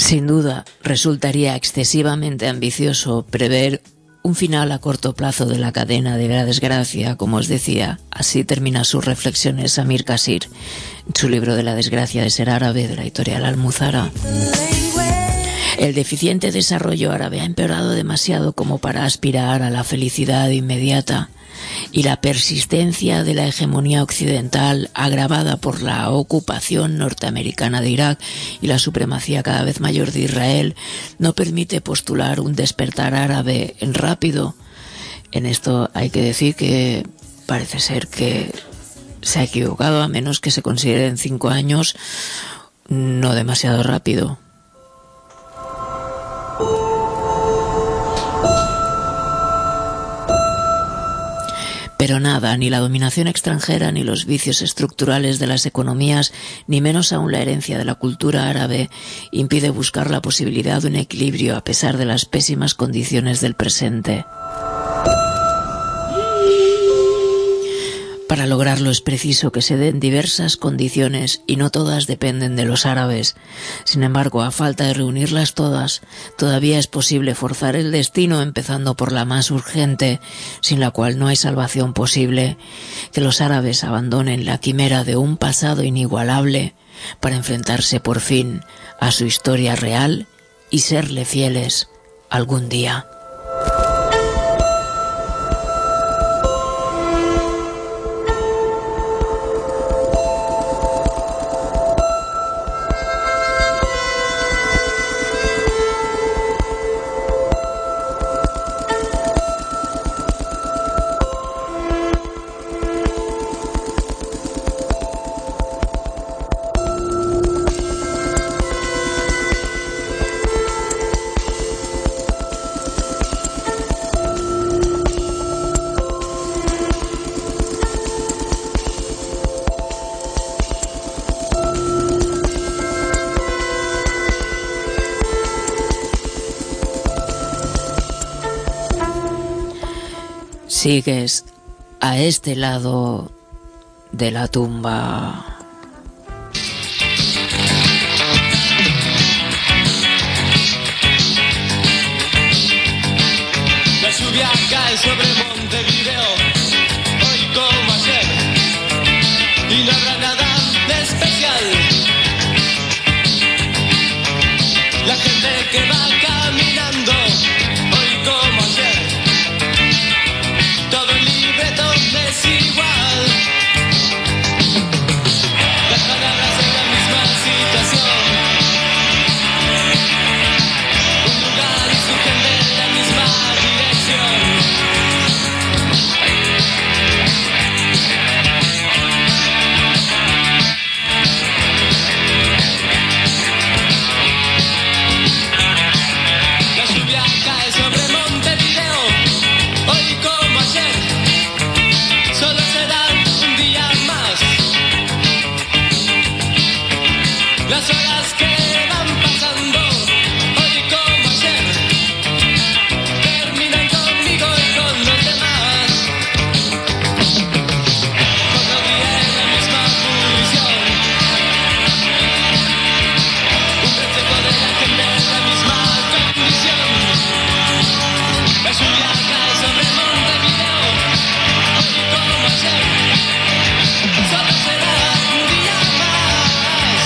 Sin duda, resultaría excesivamente ambicioso prever un final a corto plazo de la cadena de la desgracia, como os decía. Así termina sus reflexiones Samir Kassir en su libro de la desgracia de ser árabe, de la editorial Almuzara. El deficiente desarrollo árabe ha empeorado demasiado como para aspirar a la felicidad inmediata, y la persistencia de la hegemonía occidental, agravada por la ocupación norteamericana de Irak y la supremacía cada vez mayor de Israel, no permite postular un despertar árabe rápido. En esto hay que decir que parece ser que se ha equivocado, a menos que se consideren 5 años no demasiado rápido. Pero nada, ni la dominación extranjera, ni los vicios estructurales de las economías, ni menos aún la herencia de la cultura árabe, impide buscar la posibilidad de un equilibrio a pesar de las pésimas condiciones del presente. Para lograrlo es preciso que se den diversas condiciones y no todas dependen de los árabes. Sin embargo, a falta de reunirlas todas, todavía es posible forzar el destino, empezando por la más urgente, sin la cual no hay salvación posible: que los árabes abandonen la quimera de un pasado inigualable para enfrentarse por fin a su historia real y serle fieles algún día. Sigues a este lado de la tumba. La lluvia cae sobre Montevideo, hoy como ayer, y no habrá nada de especial. La gente que va caminando, hoy como ayer, todo el libreto es igual. Las palabras en la misma situación, un lugar y su gente en la misma dirección. La lluvia cae sobre Montevideo, hoy como ayer, solo será un día más. Las horas que van pasando, hoy como ayer, terminan conmigo y con los demás. Otro día en la misma función, un reflejo de la gente en la misma condición. La lluvia cae sobre Montevideo, hoy como ayer, solo será un día más.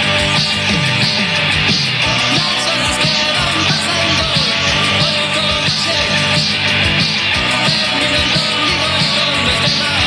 Las horas que van pasando, hoy como ayer, terminan conmigo y con los demás.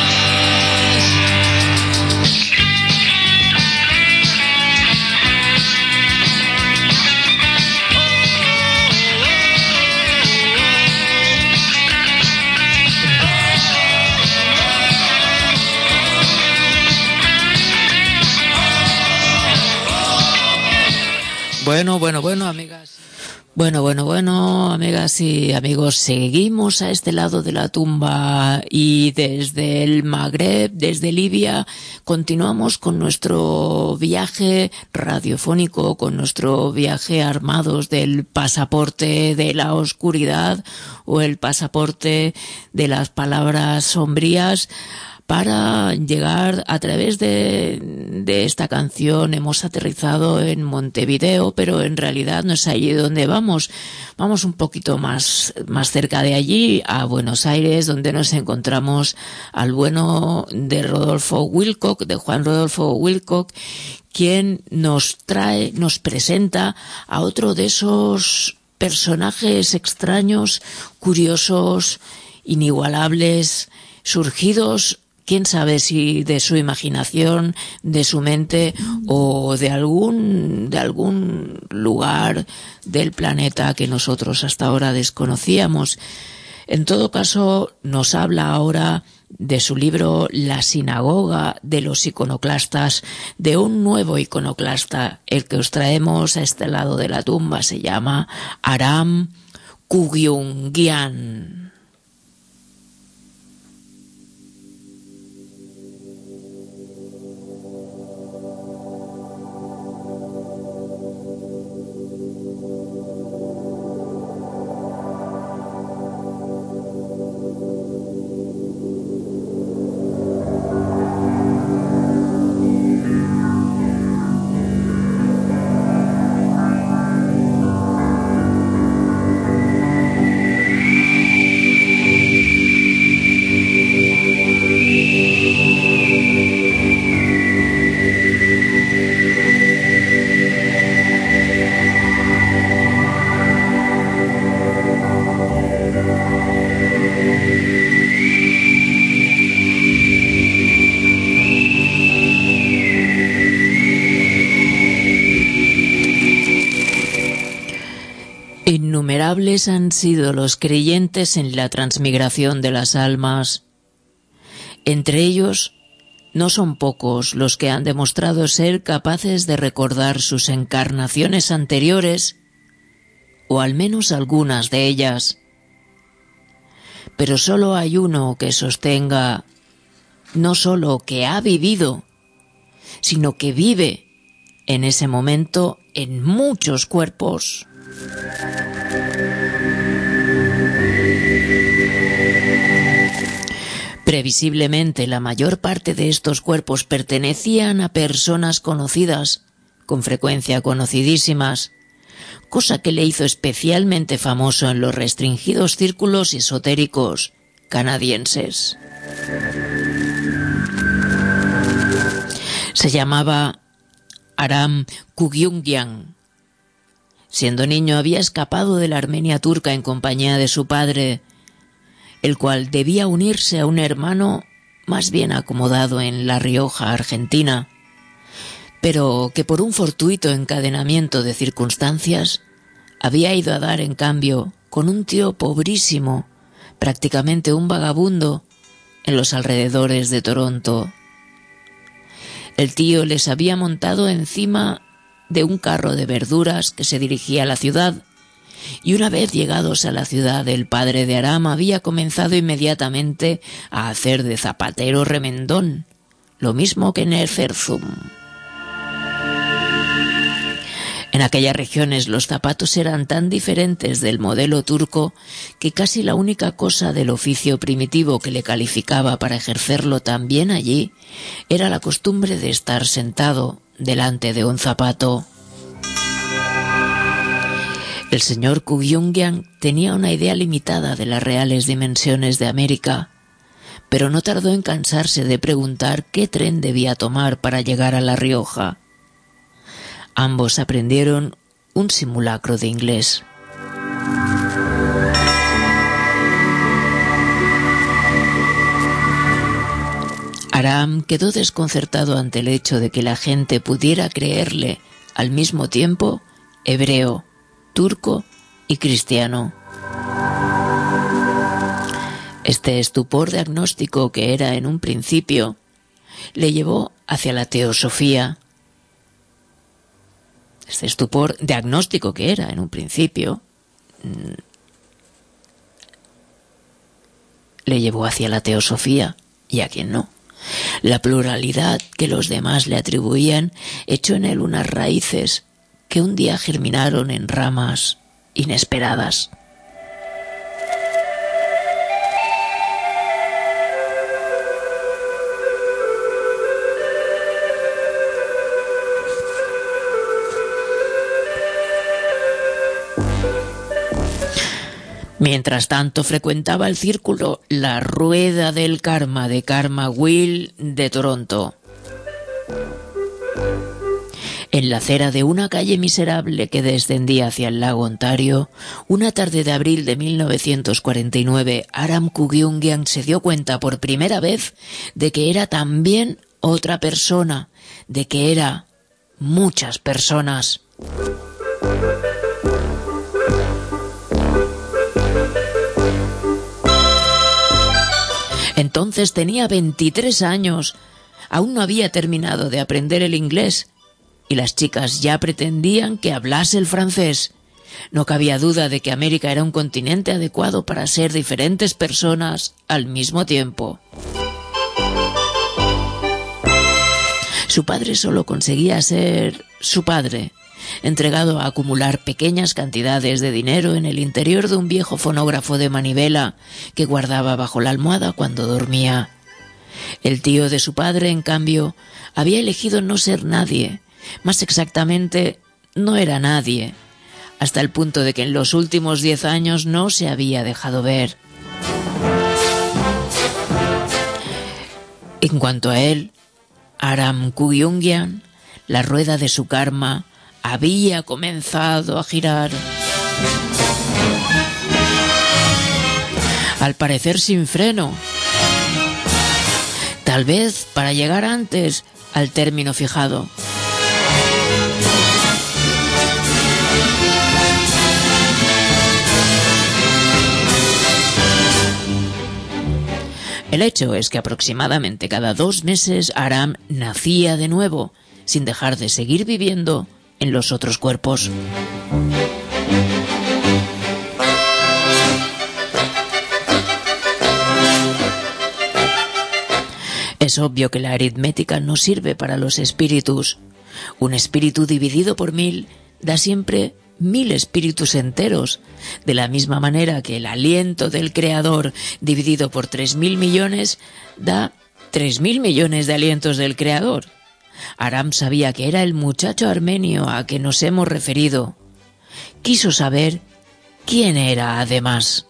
Bueno, amigas. Bueno, amigas y amigos, seguimos a este lado de la tumba y desde el Magreb, desde Libia, continuamos con nuestro viaje radiofónico, con nuestro viaje armados del pasaporte de la oscuridad o el pasaporte de las palabras sombrías, para llegar a través de de esta canción hemos aterrizado en Montevideo, pero en realidad no es allí donde vamos. Vamos un poquito más cerca de allí, a Buenos Aires, donde nos encontramos al bueno de Juan Rodolfo Wilcock, quien nos presenta a otro de esos personajes extraños, curiosos, inigualables, surgidos, quién sabe si de su imaginación, de su mente o de algún lugar del planeta que nosotros hasta ahora desconocíamos. En todo caso, nos habla ahora de su libro La sinagoga de los iconoclastas, de un nuevo iconoclasta. El que os traemos a este lado de la tumba se llama Aram Kugyungian. Innumerables han sido los creyentes en la transmigración de las almas. Entre ellos, no son pocos los que han demostrado ser capaces de recordar sus encarnaciones anteriores, o al menos algunas de ellas. Pero solo hay uno que sostenga no solo que ha vivido, sino que vive en ese momento en muchos cuerpos. Previsiblemente, la mayor parte de estos cuerpos pertenecían a personas conocidas, con frecuencia conocidísimas, cosa que le hizo especialmente famoso en los restringidos círculos esotéricos canadienses. Se llamaba Aram Kugyungian. Siendo niño había escapado de la Armenia turca en compañía de su padre, el cual debía unirse a un hermano más bien acomodado en La Rioja, Argentina, pero que por un fortuito encadenamiento de circunstancias había ido a dar en cambio con un tío pobrísimo, prácticamente un vagabundo, en los alrededores de Toronto. El tío les había montado encima de un carro de verduras que se dirigía a la ciudad, y una vez llegados a la ciudad, el padre de Aram había comenzado inmediatamente a hacer de zapatero remendón, lo mismo que en Erzurum. En aquellas regiones los zapatos eran tan diferentes del modelo turco que casi la única cosa del oficio primitivo que le calificaba para ejercerlo también allí era la costumbre de estar sentado delante de un zapato. El señor Kugyungian tenía una idea limitada de las reales dimensiones de América, pero no tardó en cansarse de preguntar qué tren debía tomar para llegar a La Rioja. Ambos aprendieron un simulacro de inglés. Aram quedó desconcertado ante el hecho de que la gente pudiera creerle al mismo tiempo hebreo, turco y cristiano. Este estupor diagnóstico que era en un principio le llevó hacia la teosofía. Este estupor diagnóstico que era en un principio le llevó hacia la teosofía, y a quien no. La pluralidad que los demás le atribuían echó en él unas raíces que un día germinaron en ramas inesperadas. Mientras tanto frecuentaba el círculo La Rueda del Karma de Karma Wheel de Toronto. En la acera de una calle miserable que descendía hacia el lago Ontario, una tarde de abril de 1949, Aram Kugyungian se dio cuenta por primera vez de que era también otra persona, de que era muchas personas. Entonces tenía 23 años, aún no había terminado de aprender el inglés, y las chicas ya pretendían que hablase el francés. No cabía duda de que América era un continente adecuado para ser diferentes personas al mismo tiempo. Su padre solo conseguía ser su padre, entregado a acumular pequeñas cantidades de dinero en el interior de un viejo fonógrafo de manivela que guardaba bajo la almohada cuando dormía. El tío de su padre, en cambio, había elegido no ser nadie, más exactamente, no era nadie, hasta el punto de que en los últimos 10 años no se había dejado ver. En cuanto a él, Aram Kugyungian, la rueda de su karma había comenzado a girar. Al parecer sin freno. Tal vez para llegar antes al término fijado. El hecho es que aproximadamente cada 2 meses Aram nacía de nuevo, sin dejar de seguir viviendo en los otros cuerpos. Es obvio que la aritmética no sirve para los espíritus. Un espíritu dividido por 1000 da siempre 1000 espíritus enteros, de la misma manera que el aliento del Creador dividido por 3.000 millones da 3.000 millones de alientos del Creador. Aram sabía que era el muchacho armenio a que nos hemos referido. Quiso saber quién era además.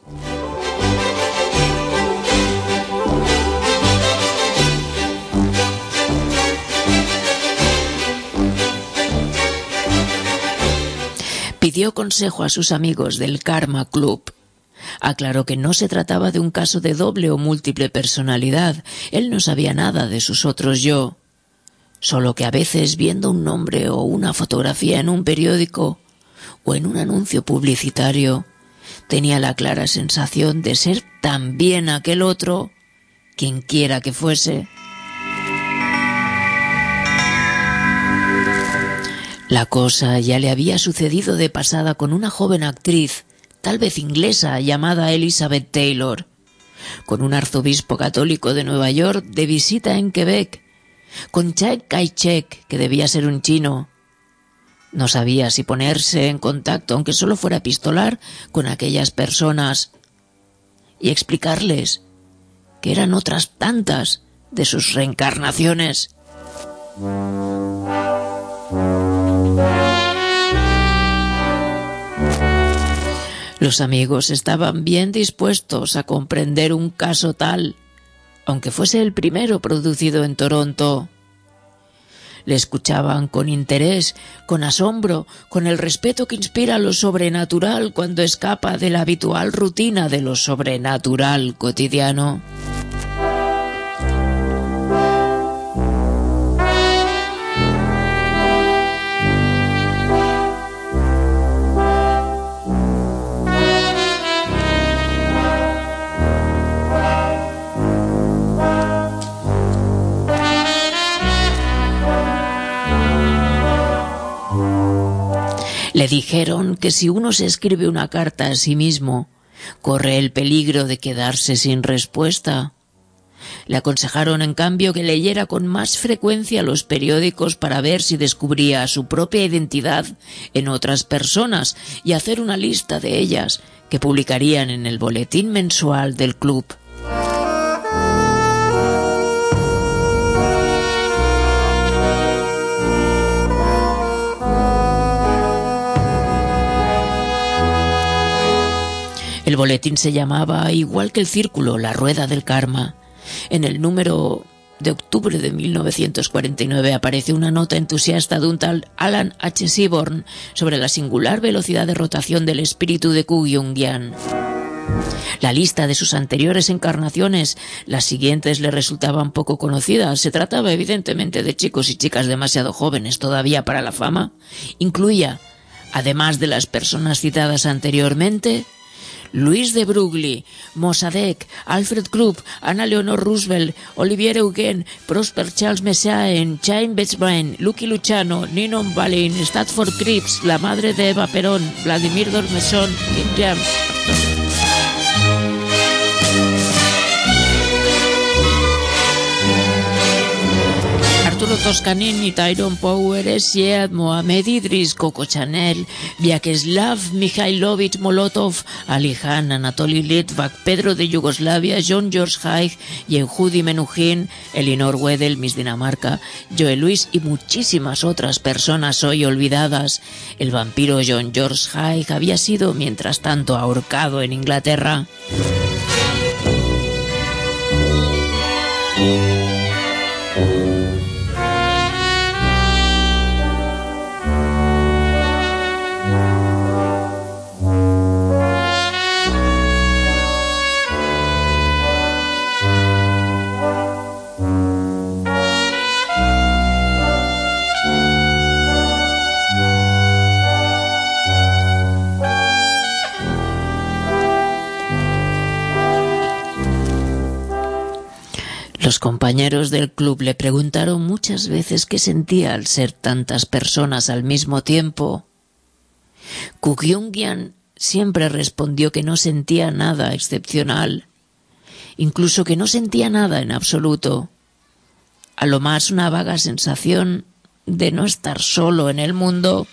Pidió consejo a sus amigos del Karma Club. Aclaró que no se trataba de un caso de doble o múltiple personalidad. Él no sabía nada de sus otros yo. Solo que a veces, viendo un nombre o una fotografía en un periódico o en un anuncio publicitario, tenía la clara sensación de ser también aquel otro, quien quiera que fuese. La cosa ya le había sucedido de pasada con una joven actriz, tal vez inglesa, llamada Elizabeth Taylor, con un arzobispo católico de Nueva York de visita en Quebec, con Chiang Kai-shek, que debía ser un chino. No sabía si ponerse en contacto, aunque solo fuera epistolar, con aquellas personas y explicarles que eran otras tantas de sus reencarnaciones. Los amigos estaban bien dispuestos a comprender un caso tal, aunque fuese el primero producido en Toronto. Le escuchaban con interés, con asombro, con el respeto que inspira lo sobrenatural cuando escapa de la habitual rutina de lo sobrenatural cotidiano. Le dijeron que si uno se escribe una carta a sí mismo, corre el peligro de quedarse sin respuesta. Le aconsejaron, en cambio, que leyera con más frecuencia los periódicos para ver si descubría su propia identidad en otras personas y hacer una lista de ellas que publicarían en el boletín mensual del club. El boletín se llamaba, igual que el círculo, La Rueda del Karma. En el número de octubre de 1949 aparece una nota entusiasta de un tal Alan H. Seaborn sobre la singular velocidad de rotación del espíritu de Ku Gyung-Gyan. La lista de sus anteriores encarnaciones, las siguientes le resultaban poco conocidas. Se trataba evidentemente de chicos y chicas demasiado jóvenes todavía para la fama. Incluía, además de las personas citadas anteriormente, Louis de Broglie, Mossadegh, Alfred Krupp, Anna Leonor Roosevelt, Olivier Eugène, Prosper Charles Messiaen, Chaim Wetzstein, Lucky Luciano, Nino Balin, Stafford Cripps, la madre de Eva Perón, Vladimir Dormesson, Kim Jam. Arturo Toscanini, Tyrone Power, Syed Mohamed Idris, Coco Chanel, Vyacheslav Mikhailovich Molotov, Ali Khan, Anatoly Litvak, Pedro de Yugoslavia, John George Haig, Yehudi Menuhin, Elinor Wedel, Miss Dinamarca, Joe Louis y muchísimas otras personas hoy olvidadas. El vampiro John George Haig había sido, mientras tanto, ahorcado en Inglaterra. Los compañeros del club le preguntaron muchas veces qué sentía al ser tantas personas al mismo tiempo. Ku Gyung-Gyan siempre respondió que no sentía nada excepcional, incluso que no sentía nada en absoluto. A lo más una vaga sensación de no estar solo en el mundo.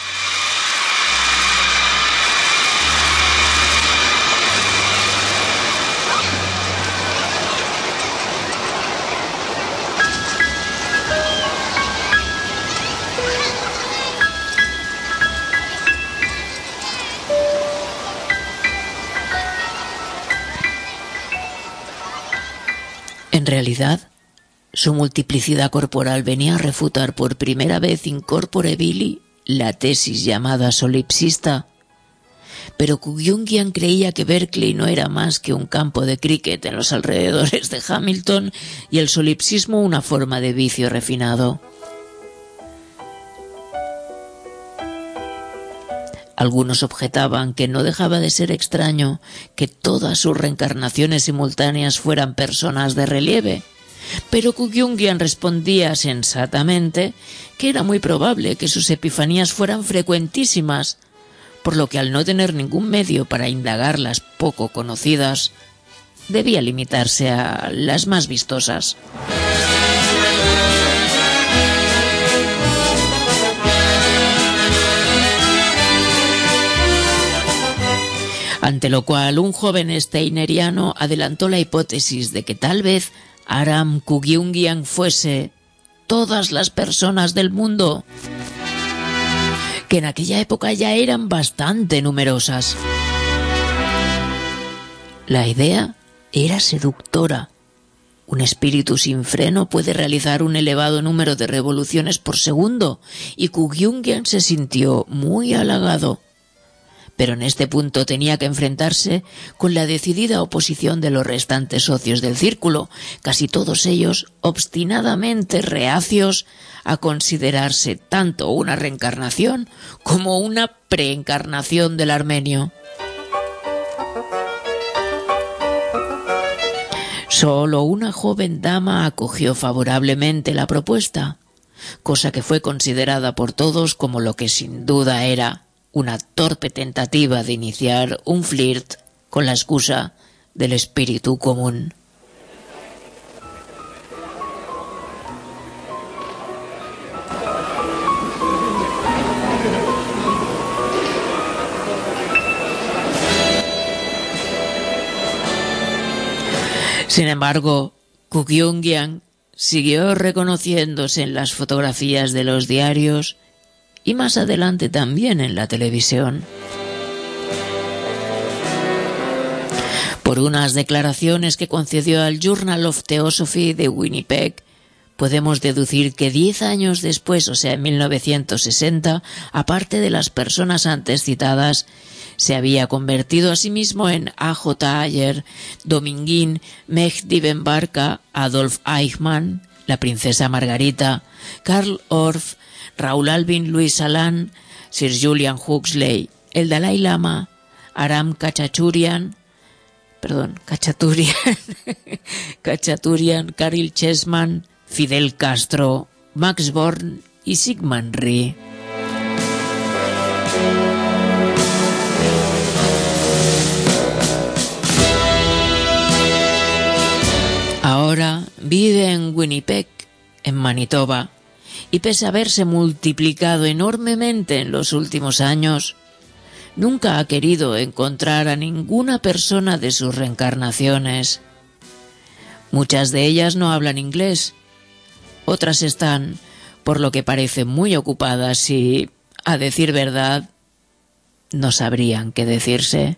En realidad, su multiplicidad corporal venía a refutar por primera vez in corpore vili la tesis llamada solipsista. Pero Ku Gyung-Gyan creía que Berkeley no era más que un campo de cricket en los alrededores de Hamilton y el solipsismo una forma de vicio refinado. Algunos objetaban que no dejaba de ser extraño que todas sus reencarnaciones simultáneas fueran personas de relieve, pero Ku Gyung-Gyan respondía sensatamente que era muy probable que sus epifanías fueran frecuentísimas, por lo que al no tener ningún medio para indagar las poco conocidas, debía limitarse a las más vistosas. Ante lo cual un joven steineriano adelantó la hipótesis de que tal vez Aram Ku Gyung-Gyan fuese todas las personas del mundo, que en aquella época ya eran bastante numerosas. La idea era seductora. Un espíritu sin freno puede realizar un elevado número de revoluciones por segundo, y Ku Gyung-Gyan se sintió muy halagado. Pero en este punto tenía que enfrentarse con la decidida oposición de los restantes socios del círculo, casi todos ellos obstinadamente reacios a considerarse tanto una reencarnación como una preencarnación del armenio. Solo una joven dama acogió favorablemente la propuesta, cosa que fue considerada por todos como lo que sin duda era una torpe tentativa de iniciar un flirt con la excusa del espíritu común. Sin embargo, Ku Gyung-Gyan siguió reconociéndose en las fotografías de los diarios y más adelante también en la televisión. Por unas declaraciones que concedió al Journal of Theosophy de Winnipeg, podemos deducir que 10 años después, o sea, en 1960, aparte de las personas antes citadas, se había convertido a sí mismo en A.J. Ayer, Dominguín, Meg Divenbarka, Adolf Eichmann, la princesa Margarita, Karl Orff, Raúl Alvin Louis Allan, Sir Julian Huxley, el Dalai Lama, Aram Khachaturian, Kirill Chessman, Fidel Castro, Max Born y Sigmund Rhee. Ahora vive en Winnipeg, en Manitoba, y pese a haberse multiplicado enormemente en los últimos años, nunca ha querido encontrar a ninguna persona de sus reencarnaciones. Muchas de ellas no hablan inglés, otras están, por lo que parece, muy ocupadas y, a decir verdad, no sabrían qué decirse.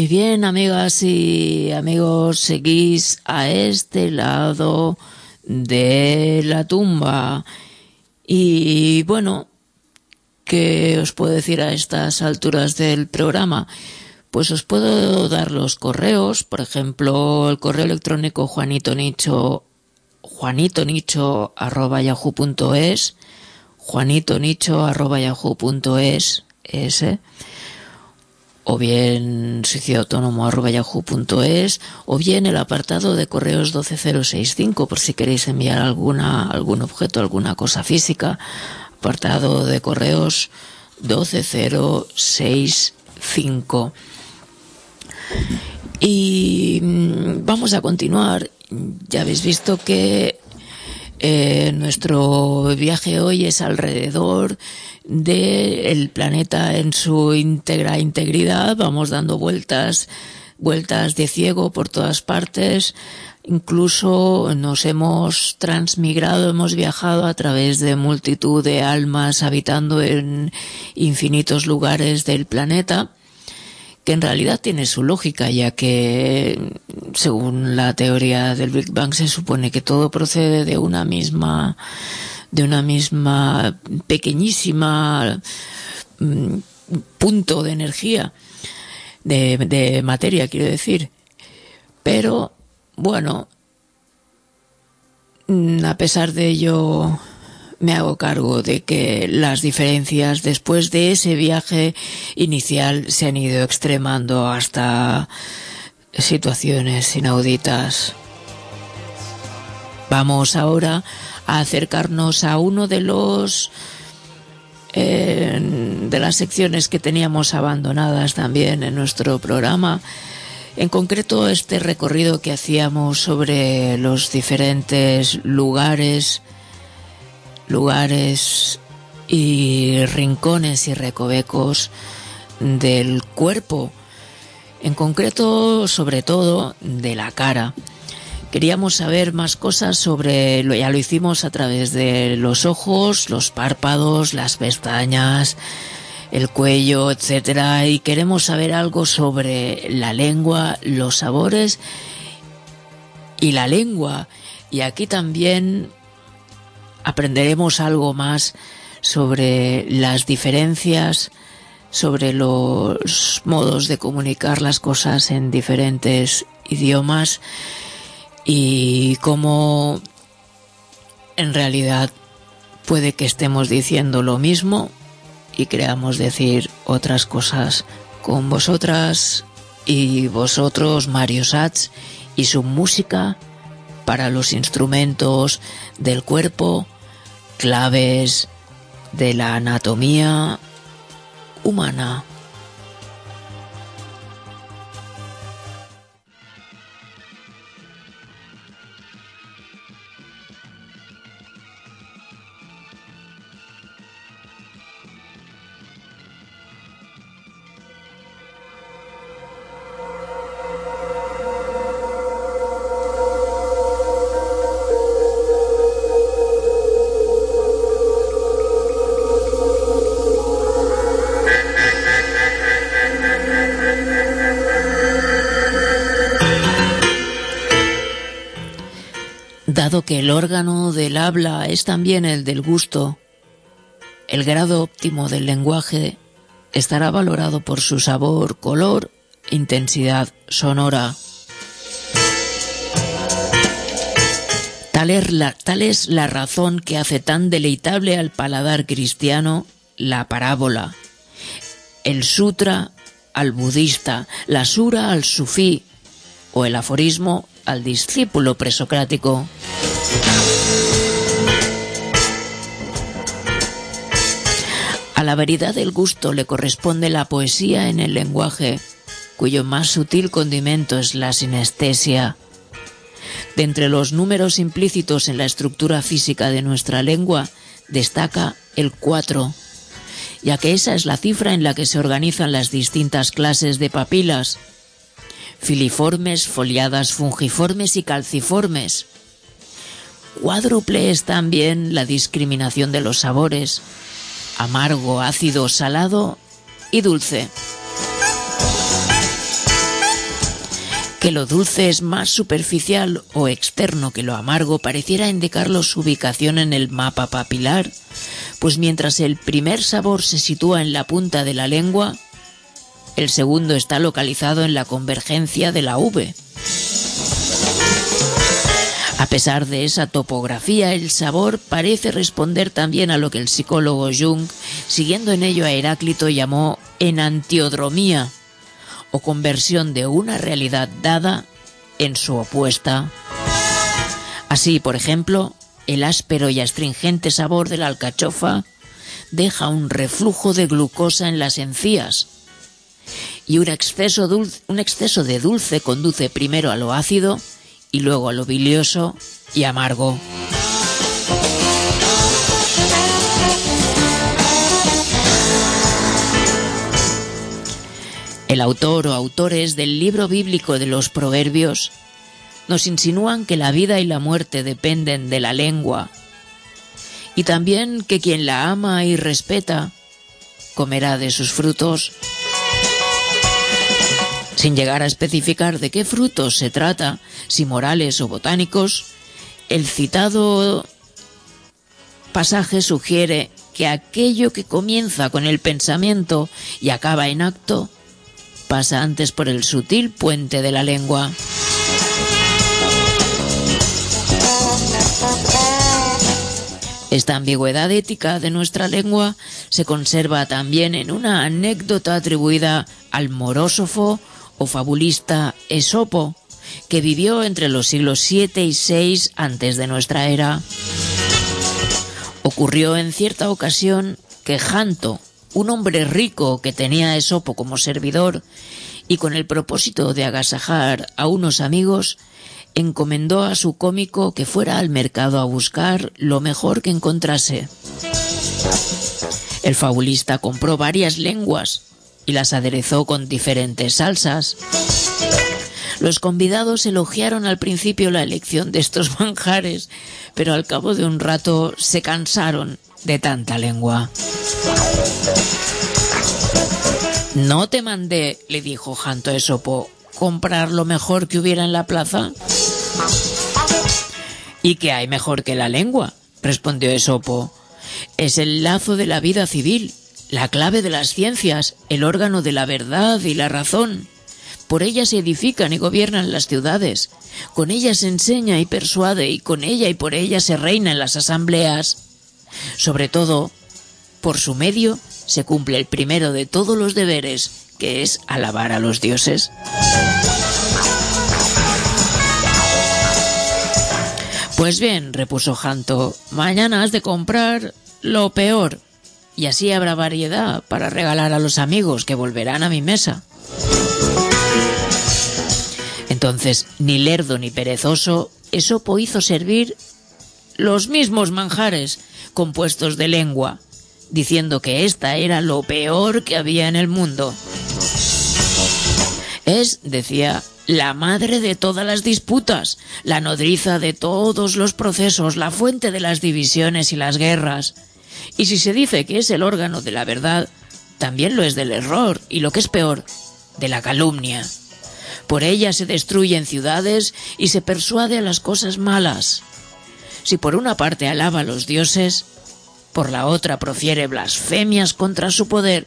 bien, amigas y amigos, seguís a este lado de la tumba. Y bueno, ¿qué os puedo decir a estas alturas del programa? Pues os puedo dar los correos, por ejemplo, el correo electrónico juanitonicho@yahoo.es, juanitonicho@yahoo.es, o bien suicidoautónomo@yahoo.es, o bien el apartado de correos 12065, por si queréis enviar algún objeto, alguna cosa física, apartado de correos 12065. Y vamos a continuar. Ya habéis visto que nuestro viaje hoy es alrededor del planeta en su integridad. Vamos dando vueltas de ciego por todas partes. Incluso nos hemos transmigrado, hemos viajado a través de multitud de almas habitando en infinitos lugares del planeta, que en realidad tiene su lógica, ya que según la teoría del Big Bang se supone que todo procede de una misma pequeñísima punto de energía, de materia, quiero decir. Pero bueno, a pesar de ello, me hago cargo de que las diferencias después de ese viaje inicial se han ido extremando hasta situaciones inauditas. Vamos ahora a acercarnos a uno de las secciones que teníamos abandonadas también en nuestro programa. En concreto, este recorrido que hacíamos sobre los diferentes lugares y rincones y recovecos del cuerpo, en concreto, sobre todo, de la cara. Queríamos saber más cosas ya lo hicimos a través de los ojos, los párpados, las pestañas, el cuello, etcétera, y queremos saber algo sobre la lengua, los sabores y la lengua. Y aquí también aprenderemos algo más sobre las diferencias, sobre los modos de comunicar las cosas en diferentes idiomas y cómo en realidad puede que estemos diciendo lo mismo y creamos decir otras cosas. Con vosotras y vosotros, Mario Satz y su música para los instrumentos del cuerpo, claves de la anatomía humana. Dado que el órgano del habla es también el del gusto, el grado óptimo del lenguaje estará valorado por su sabor, color e intensidad sonora. Tal es la razón que hace tan deleitable al paladar cristiano la parábola, el sutra al budista, la sura al sufí o el aforismo al discípulo presocrático. A la variedad del gusto le corresponde la poesía en el lenguaje, cuyo más sutil condimento es la sinestesia. De entre los números implícitos en la estructura física de nuestra lengua, destaca el 4, ya que esa es la cifra en la que se organizan las distintas clases de papilas: filiformes, foliadas, fungiformes y calciformes. Cuádruple es también la discriminación de los sabores: amargo, ácido, salado y dulce. Que lo dulce es más superficial o externo que lo amargo pareciera indicarnos su ubicación en el mapa papilar, pues mientras el primer sabor se sitúa en la punta de la lengua, el segundo está localizado en la convergencia de la V. A pesar de esa topografía, el sabor parece responder también a lo que el psicólogo Jung, siguiendo en ello a Heráclito, llamó enantiodromía, o conversión de una realidad dada en su opuesta. Así, por ejemplo, el áspero y astringente sabor de la alcachofa deja un reflujo de glucosa en las encías, y un exceso de dulce conduce primero a lo ácido y luego a lo bilioso y amargo. El autor o autores del libro bíblico de los Proverbios nos insinúan que la vida y la muerte dependen de la lengua, y también que quien la ama y respeta comerá de sus frutos. Sin llegar a especificar de qué frutos se trata, si morales o botánicos, el citado pasaje sugiere que aquello que comienza con el pensamiento y acaba en acto pasa antes por el sutil puente de la lengua. Esta ambigüedad ética de nuestra lengua se conserva también en una anécdota atribuida al morósofo o fabulista Esopo, que vivió entre los siglos 7 y 6 antes de nuestra era. Ocurrió en cierta ocasión que Janto, un hombre rico que tenía a Esopo como servidor y con el propósito de agasajar a unos amigos, encomendó a su cómico que fuera al mercado a buscar lo mejor que encontrase. El fabulista compró varias lenguas y las aderezó con diferentes salsas. Los convidados elogiaron al principio la elección de estos manjares, pero al cabo de un rato se cansaron de tanta lengua. «¿No te mandé», le dijo Janto a Esopo, «comprar lo mejor que hubiera en la plaza?» «¿Y qué hay mejor que la lengua?», respondió Esopo. «Es el lazo de la vida civil, la clave de las ciencias, el órgano de la verdad y la razón. Por ella se edifican y gobiernan las ciudades, con ella se enseña y persuade, y con ella y por ella se reina en las asambleas. Sobre todo, por su medio se cumple el primero de todos los deberes, que es alabar a los dioses». «Pues bien», repuso Janto, «mañana has de comprar lo peor, y así habrá variedad para regalar a los amigos que volverán a mi mesa». Entonces, ni lerdo ni perezoso, Esopo hizo servir los mismos manjares compuestos de lengua, diciendo que esta era lo peor que había en el mundo. «Es», decía, «la madre de todas las disputas, la nodriza de todos los procesos, la fuente de las divisiones y las guerras. Y si se dice que es el órgano de la verdad, también lo es del error y, lo que es peor, de la calumnia. Por ella se destruyen ciudades y se persuade a las cosas malas. Si por una parte alaba a los dioses, por la otra profiere blasfemias contra su poder».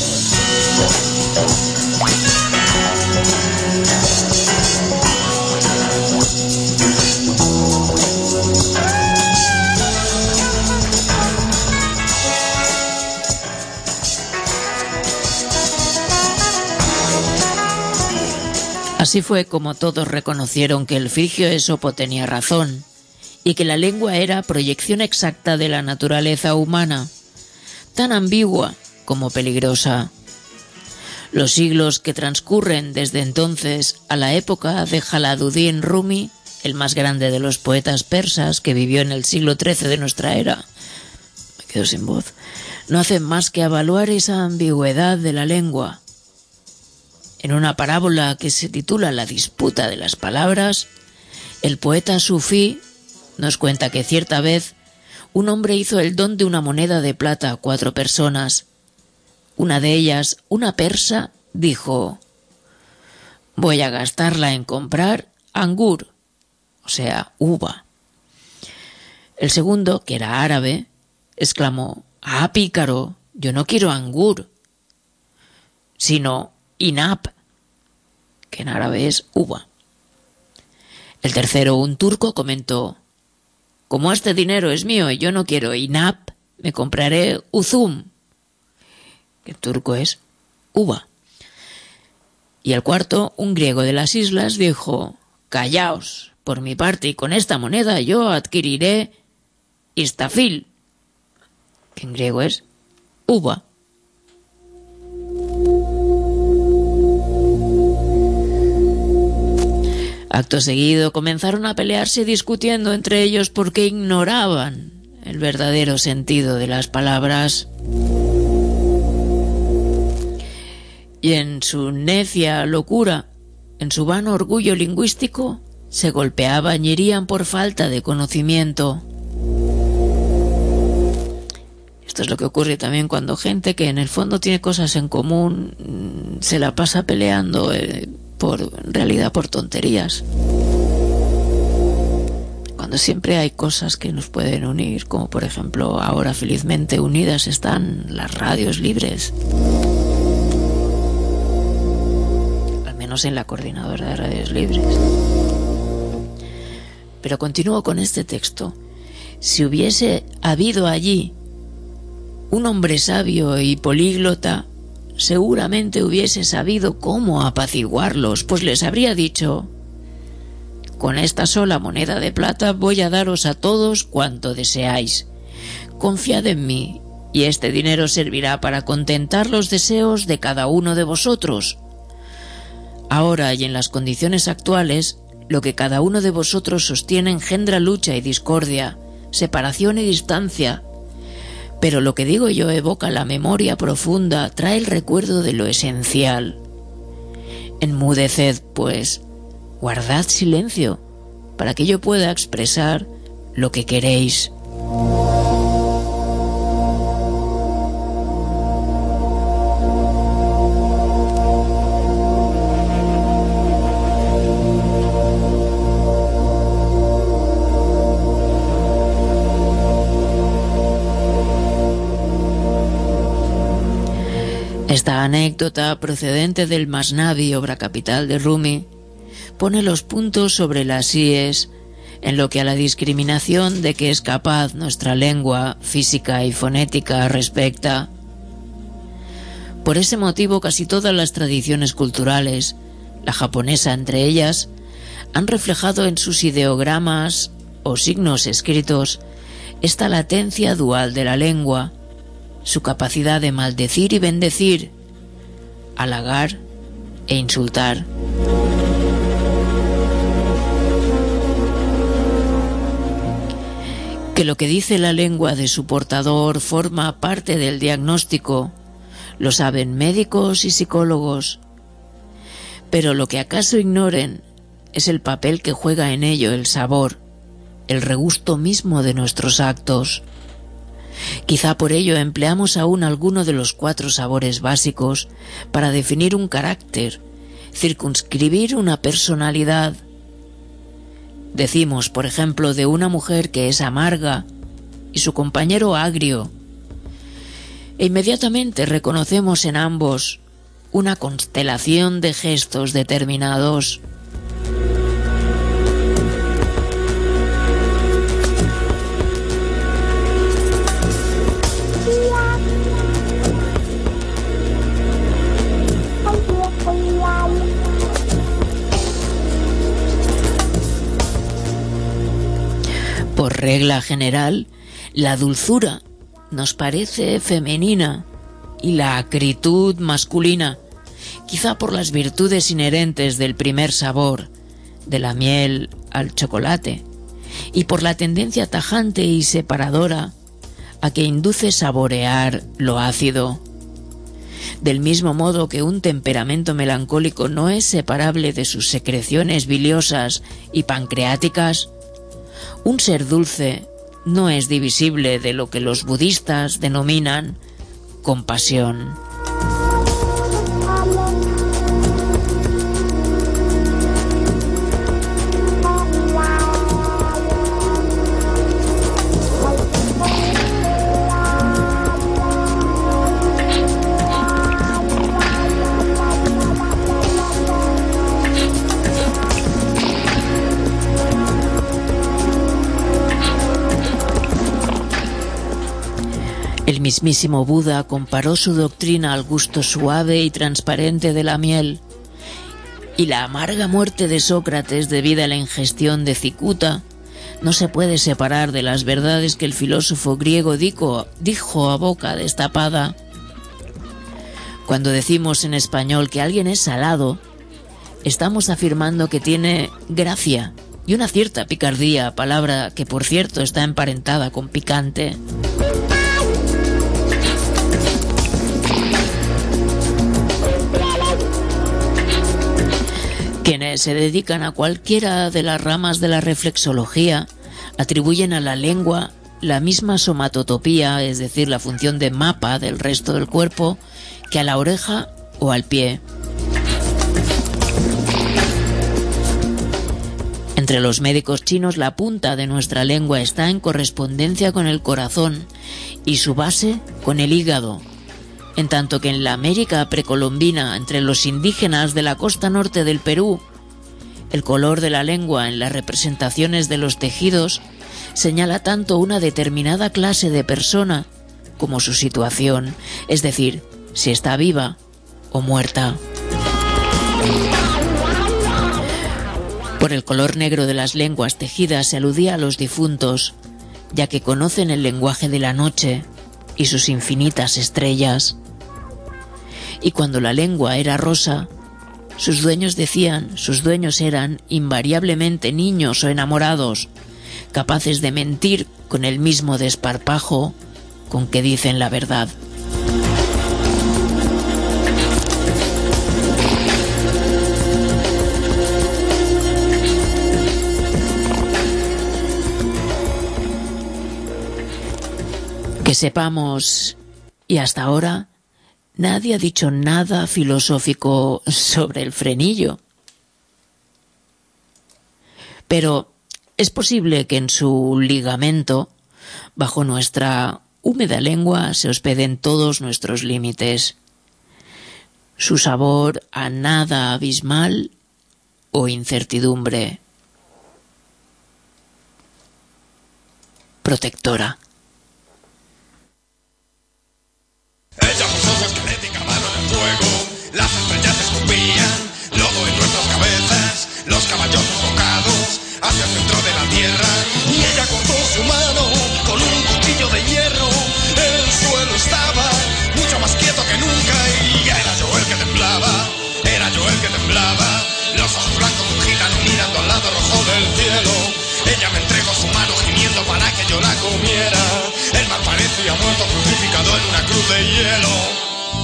Así fue como todos reconocieron que el frigio Esopo tenía razón, y que la lengua era proyección exacta de la naturaleza humana, tan ambigua como peligrosa. Los siglos que transcurren desde entonces a la época de Jalaluddin Rumi, el más grande de los poetas persas que vivió en el siglo XIII de nuestra era, me quedo sin voz, no hacen más que evaluar esa ambigüedad de la lengua. En una parábola que se titula La disputa de las palabras, el poeta sufí nos cuenta que cierta vez un hombre hizo el don de una moneda de plata a 4 personas. Una de ellas, una persa, dijo: voy a gastarla en comprar angur, o sea, uva. El segundo, que era árabe, exclamó: ¡ah, pícaro! Yo no quiero angur, sino inap, que en árabe es uva. El tercero, un turco, comentó: como este dinero es mío y yo no quiero inap, me compraré uzum, que en turco es uva. Y el cuarto, un griego de las islas, dijo: callaos, por mi parte, y con esta moneda yo adquiriré istafil, que en griego es uva. Acto seguido comenzaron a pelearse discutiendo entre ellos porque ignoraban el verdadero sentido de las palabras. Y en su necia locura, en su vano orgullo lingüístico, se golpeaban y herían por falta de conocimiento. Esto es lo que ocurre también cuando gente que en el fondo tiene cosas en común se la pasa peleando en realidad por tonterías. Cuando siempre hay cosas que nos pueden unir, como por ejemplo ahora felizmente unidas están las radios libres. Al menos en la coordinadora de radios libres. Pero continúo con este texto. Si hubiese habido allí un hombre sabio y políglota, seguramente hubiese sabido cómo apaciguarlos, pues les habría dicho: con esta sola moneda de plata voy a daros a todos cuanto deseáis. Confiad en mí, y este dinero servirá para contentar los deseos de cada uno de vosotros. Ahora y en las condiciones actuales, lo que cada uno de vosotros sostiene engendra lucha y discordia, separación y distancia. Pero lo que digo yo evoca la memoria profunda, trae el recuerdo de lo esencial. Enmudeced, pues, guardad silencio, para que yo pueda expresar lo que queréis. Esta anécdota, procedente del Masnavi, obra capital de Rumi, pone los puntos sobre las íes en lo que a la discriminación de que es capaz nuestra lengua física y fonética respecta. Por ese motivo, casi todas las tradiciones culturales, la japonesa entre ellas, han reflejado en sus ideogramas o signos escritos esta latencia dual de la lengua, su capacidad de maldecir y bendecir, halagar e insultar. Que lo que dice la lengua de su portador forma parte del diagnóstico, lo saben médicos y psicólogos. Pero lo que acaso ignoren es el papel que juega en ello el sabor, el regusto mismo de nuestros actos. Quizá por ello empleamos aún alguno de los 4 sabores básicos para definir un carácter, circunscribir una personalidad. Decimos, por ejemplo, de una mujer que es amarga y su compañero agrio, e inmediatamente reconocemos en ambos una constelación de gestos determinados. Por regla general, la dulzura nos parece femenina y la acritud masculina, quizá por las virtudes inherentes del primer sabor, de la miel al chocolate, y por la tendencia tajante y separadora a que induce saborear lo ácido. Del mismo modo que un temperamento melancólico no es separable de sus secreciones biliosas y pancreáticas, un ser dulce no es divisible de lo que los budistas denominan compasión. El mismísimo Buda comparó su doctrina al gusto suave y transparente de la miel, y la amarga muerte de Sócrates debida a la ingestión de cicuta no se puede separar de las verdades que el filósofo griego dijo a boca destapada. Cuando decimos en español que alguien es salado, estamos afirmando que tiene gracia y una cierta picardía, palabra que por cierto está emparentada con picante. Quienes se dedican a cualquiera de las ramas de la reflexología atribuyen a la lengua la misma somatotopía, es decir, la función de mapa del resto del cuerpo, que a la oreja o al pie. Entre los médicos chinos, la punta de nuestra lengua está en correspondencia con el corazón y su base con el hígado, en tanto que en la América precolombina, entre los indígenas de la costa norte del Perú, el color de la lengua en las representaciones de los tejidos señala tanto una determinada clase de persona como su situación, es decir, si está viva o muerta. Por el color negro de las lenguas tejidas se aludía a los difuntos, ya que conocen el lenguaje de la noche y sus infinitas estrellas. Y cuando la lengua era rosa, sus dueños eran invariablemente niños o enamorados, capaces de mentir con el mismo desparpajo con que dicen la verdad. Que sepamos, y hasta ahora, nadie ha dicho nada filosófico sobre el frenillo. Pero es posible que en su ligamento, bajo nuestra húmeda lengua, se hospeden todos nuestros límites. Su sabor a nada abismal o incertidumbre. Protectora. Ella puso su esquelética mano en el fuego, las estrellas escupían lodo en nuestras cabezas, los caballos enfocados hacia el centro de la tierra, y ella cortó su mano con un cuchillo de hierro. El suelo estaba mucho más quieto que nunca y era yo el que temblaba, los ojos blancos de un gitano mirando al lado rojo del cielo. Ella me entregó su mano gimiendo para que yo la comiera. El mar parecía muerto crucificado en una cruz de hielo.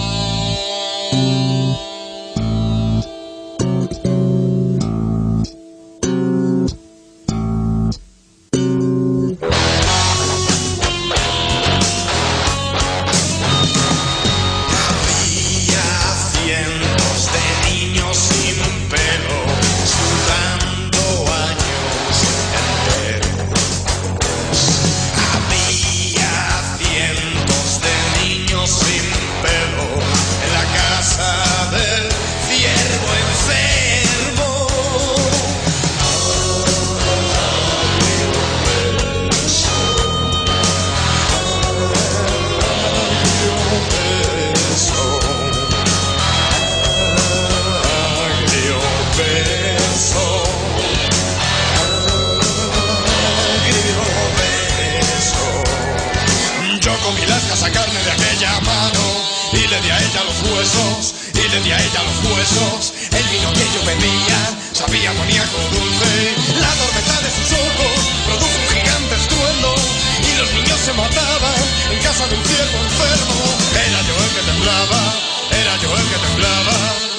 El vino que yo bebía sabía amoníaco dulce. La tormenta de sus ojos produjo un gigante estruendo y los niños se mataban en casa de un ciervo enfermo. Era yo el que temblaba, era yo el que temblaba.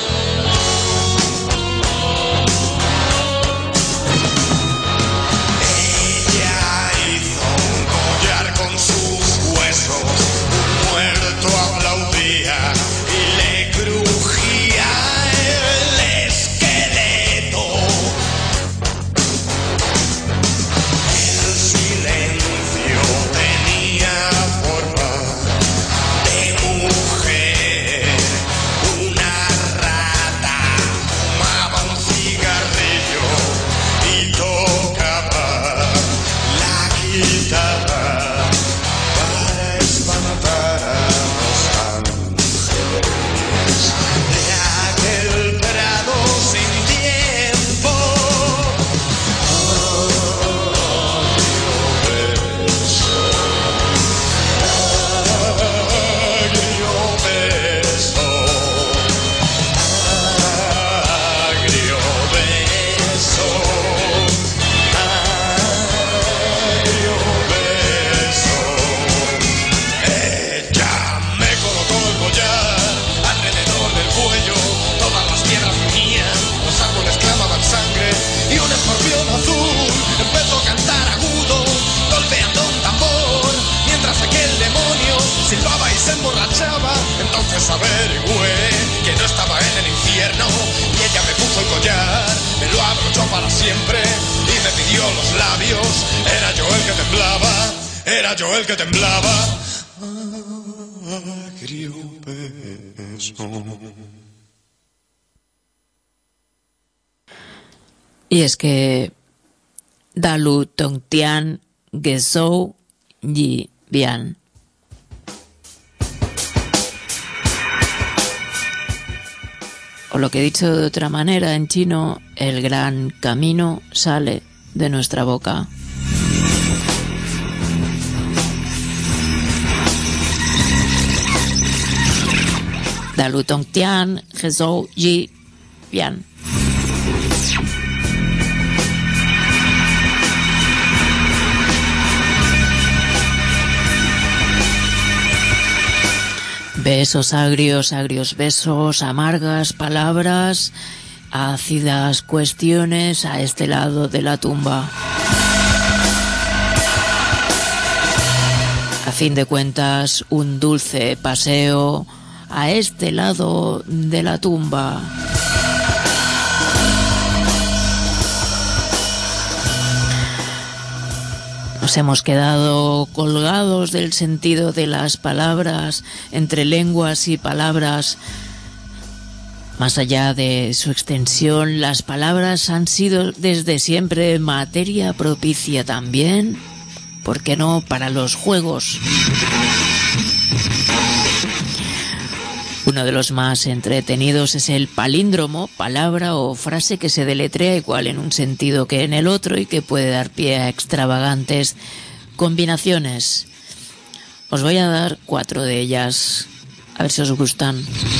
Ella hizo un collar con sus huesos, un muerto aplaudía y le crujía el esqueleto. El silencio tenía después averigüé que no estaba en el infierno y ella me puso el collar, me lo abrochó para siempre y me pidió los labios. Era yo el que temblaba, era yo el que temblaba. Agrio beso. Y es que Dalu Tongtian Gesou Yi Bian. O lo que he dicho de otra manera en chino, el gran camino sale de nuestra boca. Dalu Tongtian Gesou Yi Bian. Besos agrios, agrios besos, amargas palabras, ácidas cuestiones a este lado de la tumba. A fin de cuentas, un dulce paseo a este lado de la tumba. Nos hemos quedado colgados del sentido de las palabras, entre lenguas y palabras. Más allá de su extensión, las palabras han sido desde siempre materia propicia también, ¿por qué no?, para los juegos. Uno de los más entretenidos es el palíndromo, palabra o frase que se deletrea igual en un sentido que en el otro y que puede dar pie a extravagantes combinaciones. Os voy a dar 4 de ellas, a ver si os gustan.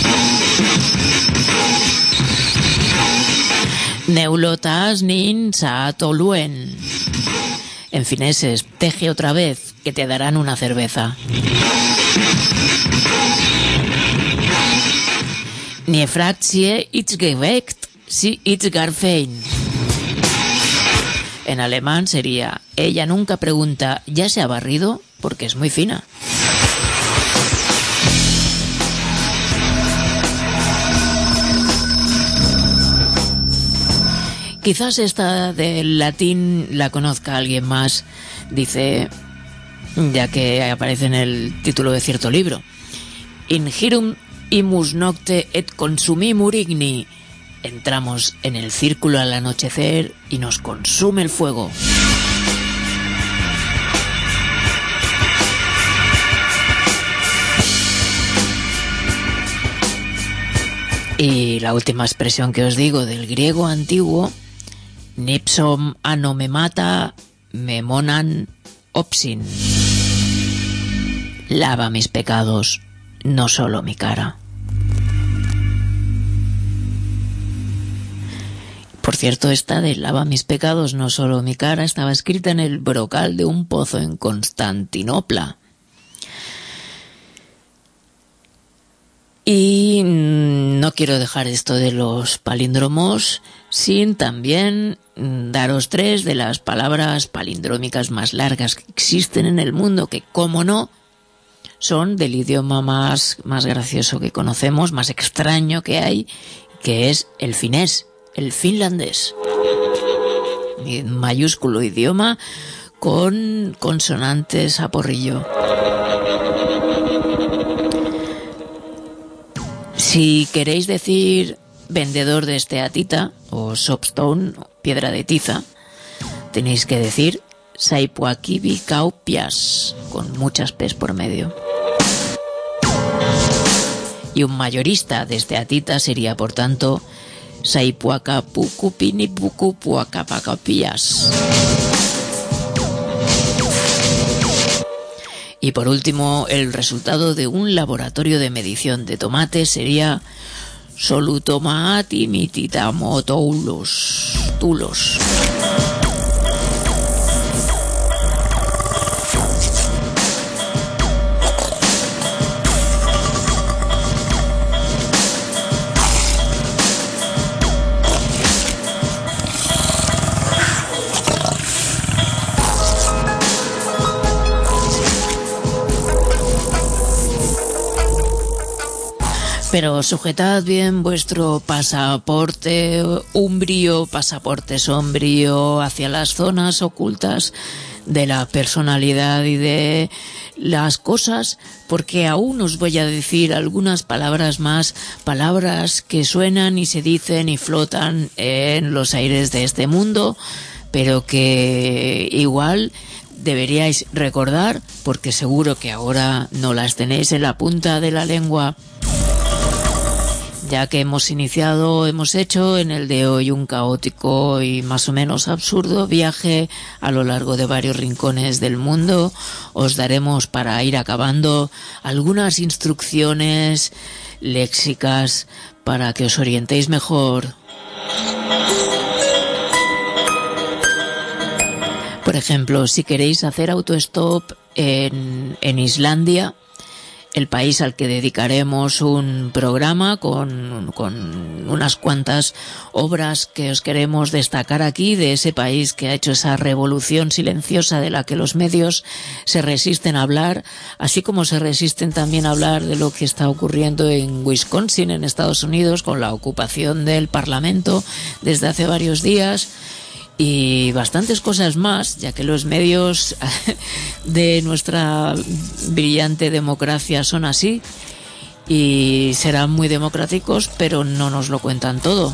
Neulotas nin saatoluen. En fineses, teje otra vez, que te darán una cerveza. Nie fragt sie iets geweckt, sie iets garfein. En alemán sería, ella nunca pregunta, ¿ya se ha barrido? Porque es muy fina. Quizás esta del latín la conozca alguien más, dice, ya que aparece en el título de cierto libro. Ingirum imus nocte et consumimur igni. Entramos en el círculo al anochecer y nos consume el fuego. Y la última expresión que os digo del griego antiguo, nipsom anomemata memonan opsin. Lava mis pecados, no solo mi cara. Por cierto, esta de lava mis pecados, no solo mi cara, estaba escrita en el brocal de un pozo en Constantinopla. Y no quiero dejar esto de los palíndromos sin también daros 3 de las palabras palindrómicas más largas que existen en el mundo, que, como no, son del idioma más gracioso que conocemos, más extraño que hay, que es el finés, el finlandés. Mayúsculo idioma con consonantes a porrillo. Si queréis decir vendedor de esteatita o soapstone, piedra de tiza, tenéis que decir saipuakibi kaupias, con muchas p's por medio. Y un mayorista de esteatita sería, por tanto, saipuakapukupinipukupuakapacapias. Y por último, el resultado de un laboratorio de medición de tomates sería solutomaati mititamotulos. Pero sujetad bien vuestro pasaporte umbrío, pasaporte sombrío hacia las zonas ocultas de la personalidad y de las cosas, porque aún os voy a decir algunas palabras más, palabras que suenan y se dicen y flotan en los aires de este mundo, pero que igual deberíais recordar, porque seguro que ahora no las tenéis en la punta de la lengua. Ya que hemos hecho en el de hoy un caótico y más o menos absurdo viaje a lo largo de varios rincones del mundo, os daremos, para ir acabando, algunas instrucciones léxicas para que os orientéis mejor. Por ejemplo, si queréis hacer autostop en Islandia, el país al que dedicaremos un programa con unas cuantas obras que os queremos destacar aquí, de ese país que ha hecho esa revolución silenciosa de la que los medios se resisten a hablar, así como se resisten también a hablar de lo que está ocurriendo en Wisconsin, en Estados Unidos, con la ocupación del Parlamento desde hace varios días. Y bastantes cosas más, ya que los medios de nuestra brillante democracia son así y serán muy democráticos, pero no nos lo cuentan todo.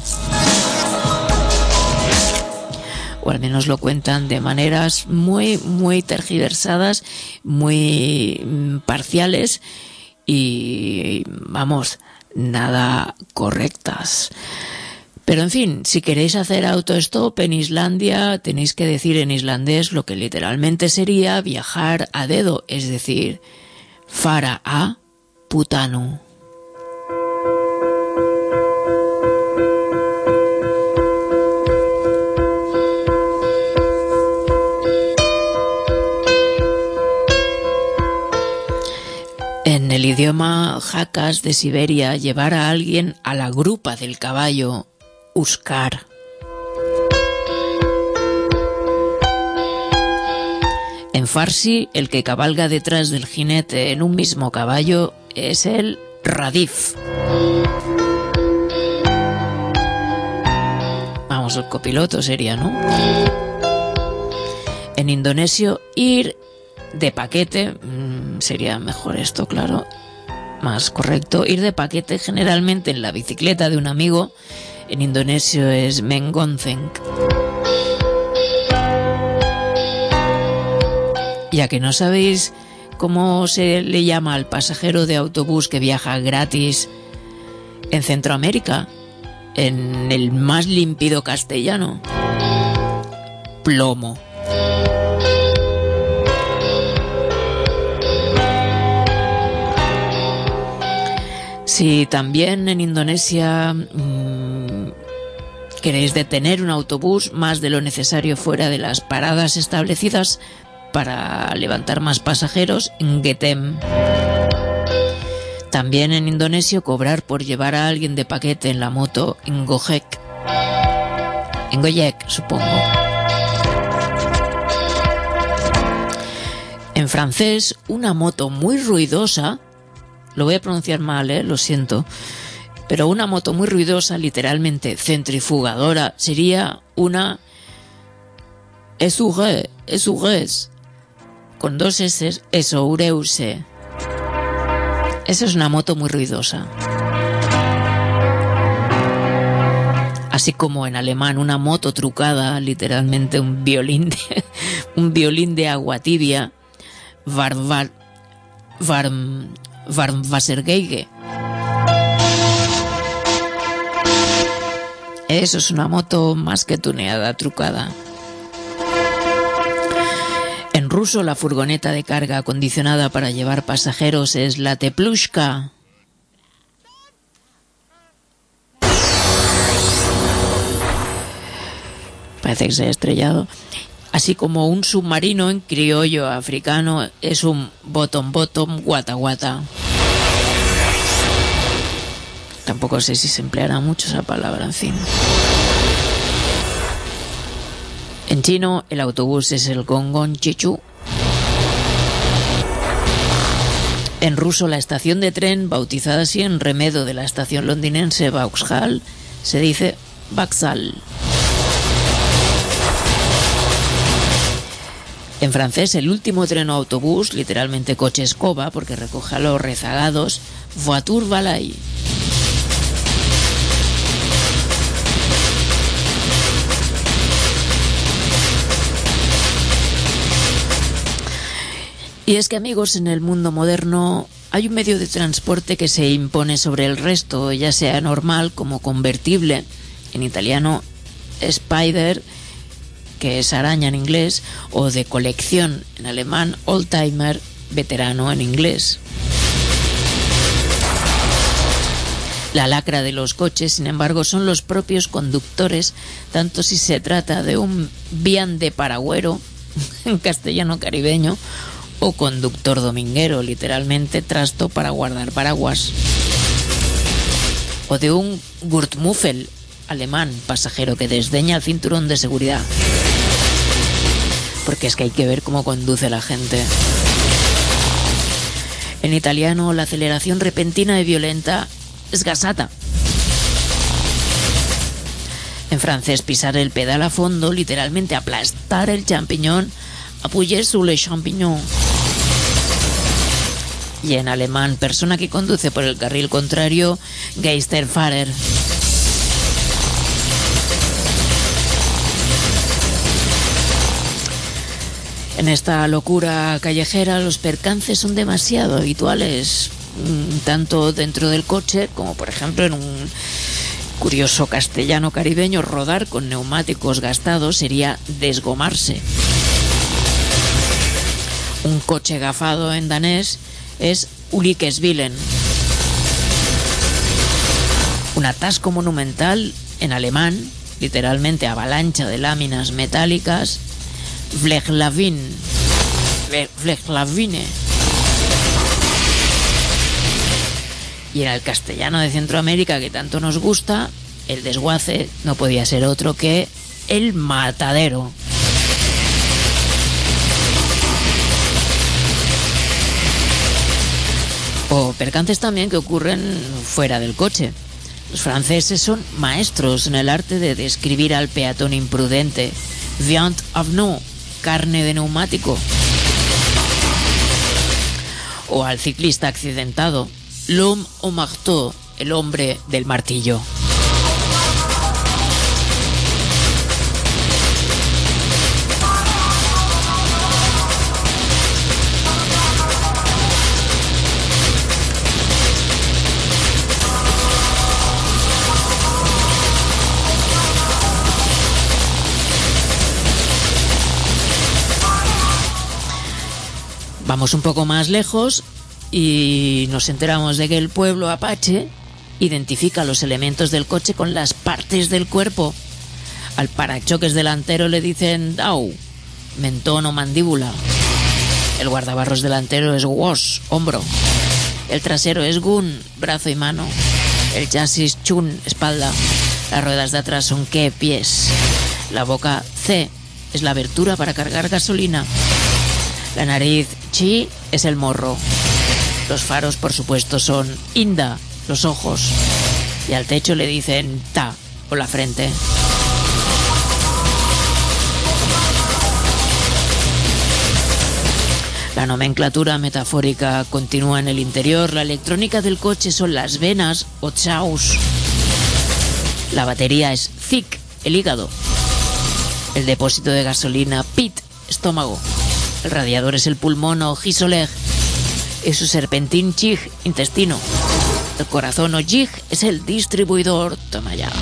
O al menos lo cuentan de maneras muy, muy tergiversadas, muy parciales y, vamos, nada correctas. Pero en fin, si queréis hacer autostop en Islandia, tenéis que decir en islandés lo que literalmente sería viajar a dedo, es decir, fara a putanu. En el idioma jakas de Siberia, llevar a alguien a la grupa del caballo, uskar. En farsi, el que cabalga detrás del jinete en un mismo caballo es el radif. Vamos, el copiloto sería, ¿no? En indonesio, ir de paquete, sería mejor esto, claro, más correcto. Ir de paquete generalmente en la bicicleta de un amigo, en indonesio es mengonceng. Ya que no sabéis cómo se le llama al pasajero de autobús que viaja gratis en Centroamérica, en el más límpido castellano, plomo. Si también en Indonesia queréis detener un autobús más de lo necesario fuera de las paradas establecidas para levantar más pasajeros, ngetem. También en indonesio, cobrar por llevar a alguien de paquete en la moto, ngojek. Ngoyek, supongo. En francés, una moto muy ruidosa, lo voy a pronunciar mal, lo siento, pero una moto muy ruidosa, literalmente centrifugadora, sería una SUV, con dos S, esoureuse. Esa es una moto muy ruidosa. Así como en alemán, una moto trucada, literalmente un violín de agua tibia, Warmwassergeige. Eso es una moto más que tuneada, trucada. En ruso, la furgoneta de carga acondicionada para llevar pasajeros es la teplushka. Parece que se ha estrellado. Así como un submarino en criollo africano es un bottom guata guata. Tampoco sé si se empleará mucho esa palabra, en fin. En chino, el autobús es el gongong chichu. En ruso, la estación de tren, bautizada así en remedo de la estación londinense Vauxhall, se dice Vauxhall. En francés, el último tren o autobús, literalmente coche escoba, porque recoge a los rezagados, voiture volaille. Y es que, amigos, en el mundo moderno hay un medio de transporte que se impone sobre el resto, ya sea normal como convertible, en italiano Spider, que es araña en inglés, o de colección en alemán, oldtimer, veterano en inglés. La lacra de los coches, sin embargo, son los propios conductores, tanto si se trata de un vián de paragüero, en castellano caribeño, o conductor dominguero, literalmente trasto para guardar paraguas. O de un Gurtmuffel alemán, pasajero que desdeña el cinturón de seguridad. Porque es que hay que ver cómo conduce la gente. En italiano, la aceleración repentina y violenta es gasata. En francés, pisar el pedal a fondo, literalmente aplastar el champiñón, appuyer sur le champignon. Y en alemán, persona que conduce por el carril contrario, Geisterfahrer. En esta locura callejera, los percances son demasiado habituales, tanto dentro del coche como, por ejemplo, en un curioso castellano caribeño, rodar con neumáticos gastados sería desgomarse. Un coche gafado en danés es Ulykkesvillen. Un atasco monumental en alemán, literalmente avalancha de láminas metálicas, Blechlavine. Y en el castellano de Centroamérica, que tanto nos gusta, el desguace no podía ser otro que el matadero. O percances también que ocurren fuera del coche. Los franceses son maestros en el arte de describir al peatón imprudente. Viande à pneu, carne de neumático. O al ciclista accidentado. L'homme au marteau, el hombre del martillo. Vamos un poco más lejos y nos enteramos de que el pueblo apache identifica los elementos del coche con las partes del cuerpo. Al parachoques delantero le dicen dau, mentón o mandíbula. El guardabarros delantero es wash, hombro. El trasero es gun, brazo y mano. El chasis chun, espalda. Las ruedas de atrás son que, pies. La boca C, es la abertura para cargar gasolina. La nariz chi es el morro. Los faros, por supuesto, son inda, los ojos. Y al techo le dicen ta, o la frente. La nomenclatura metafórica continúa en el interior. La electrónica del coche son las venas o chaus. La batería es zic, el hígado. El depósito de gasolina, pit, estómago. El radiador es el pulmón o gisoleg. Y su serpentín chig, intestino. El corazón o jig es el distribuidor. Toma ya.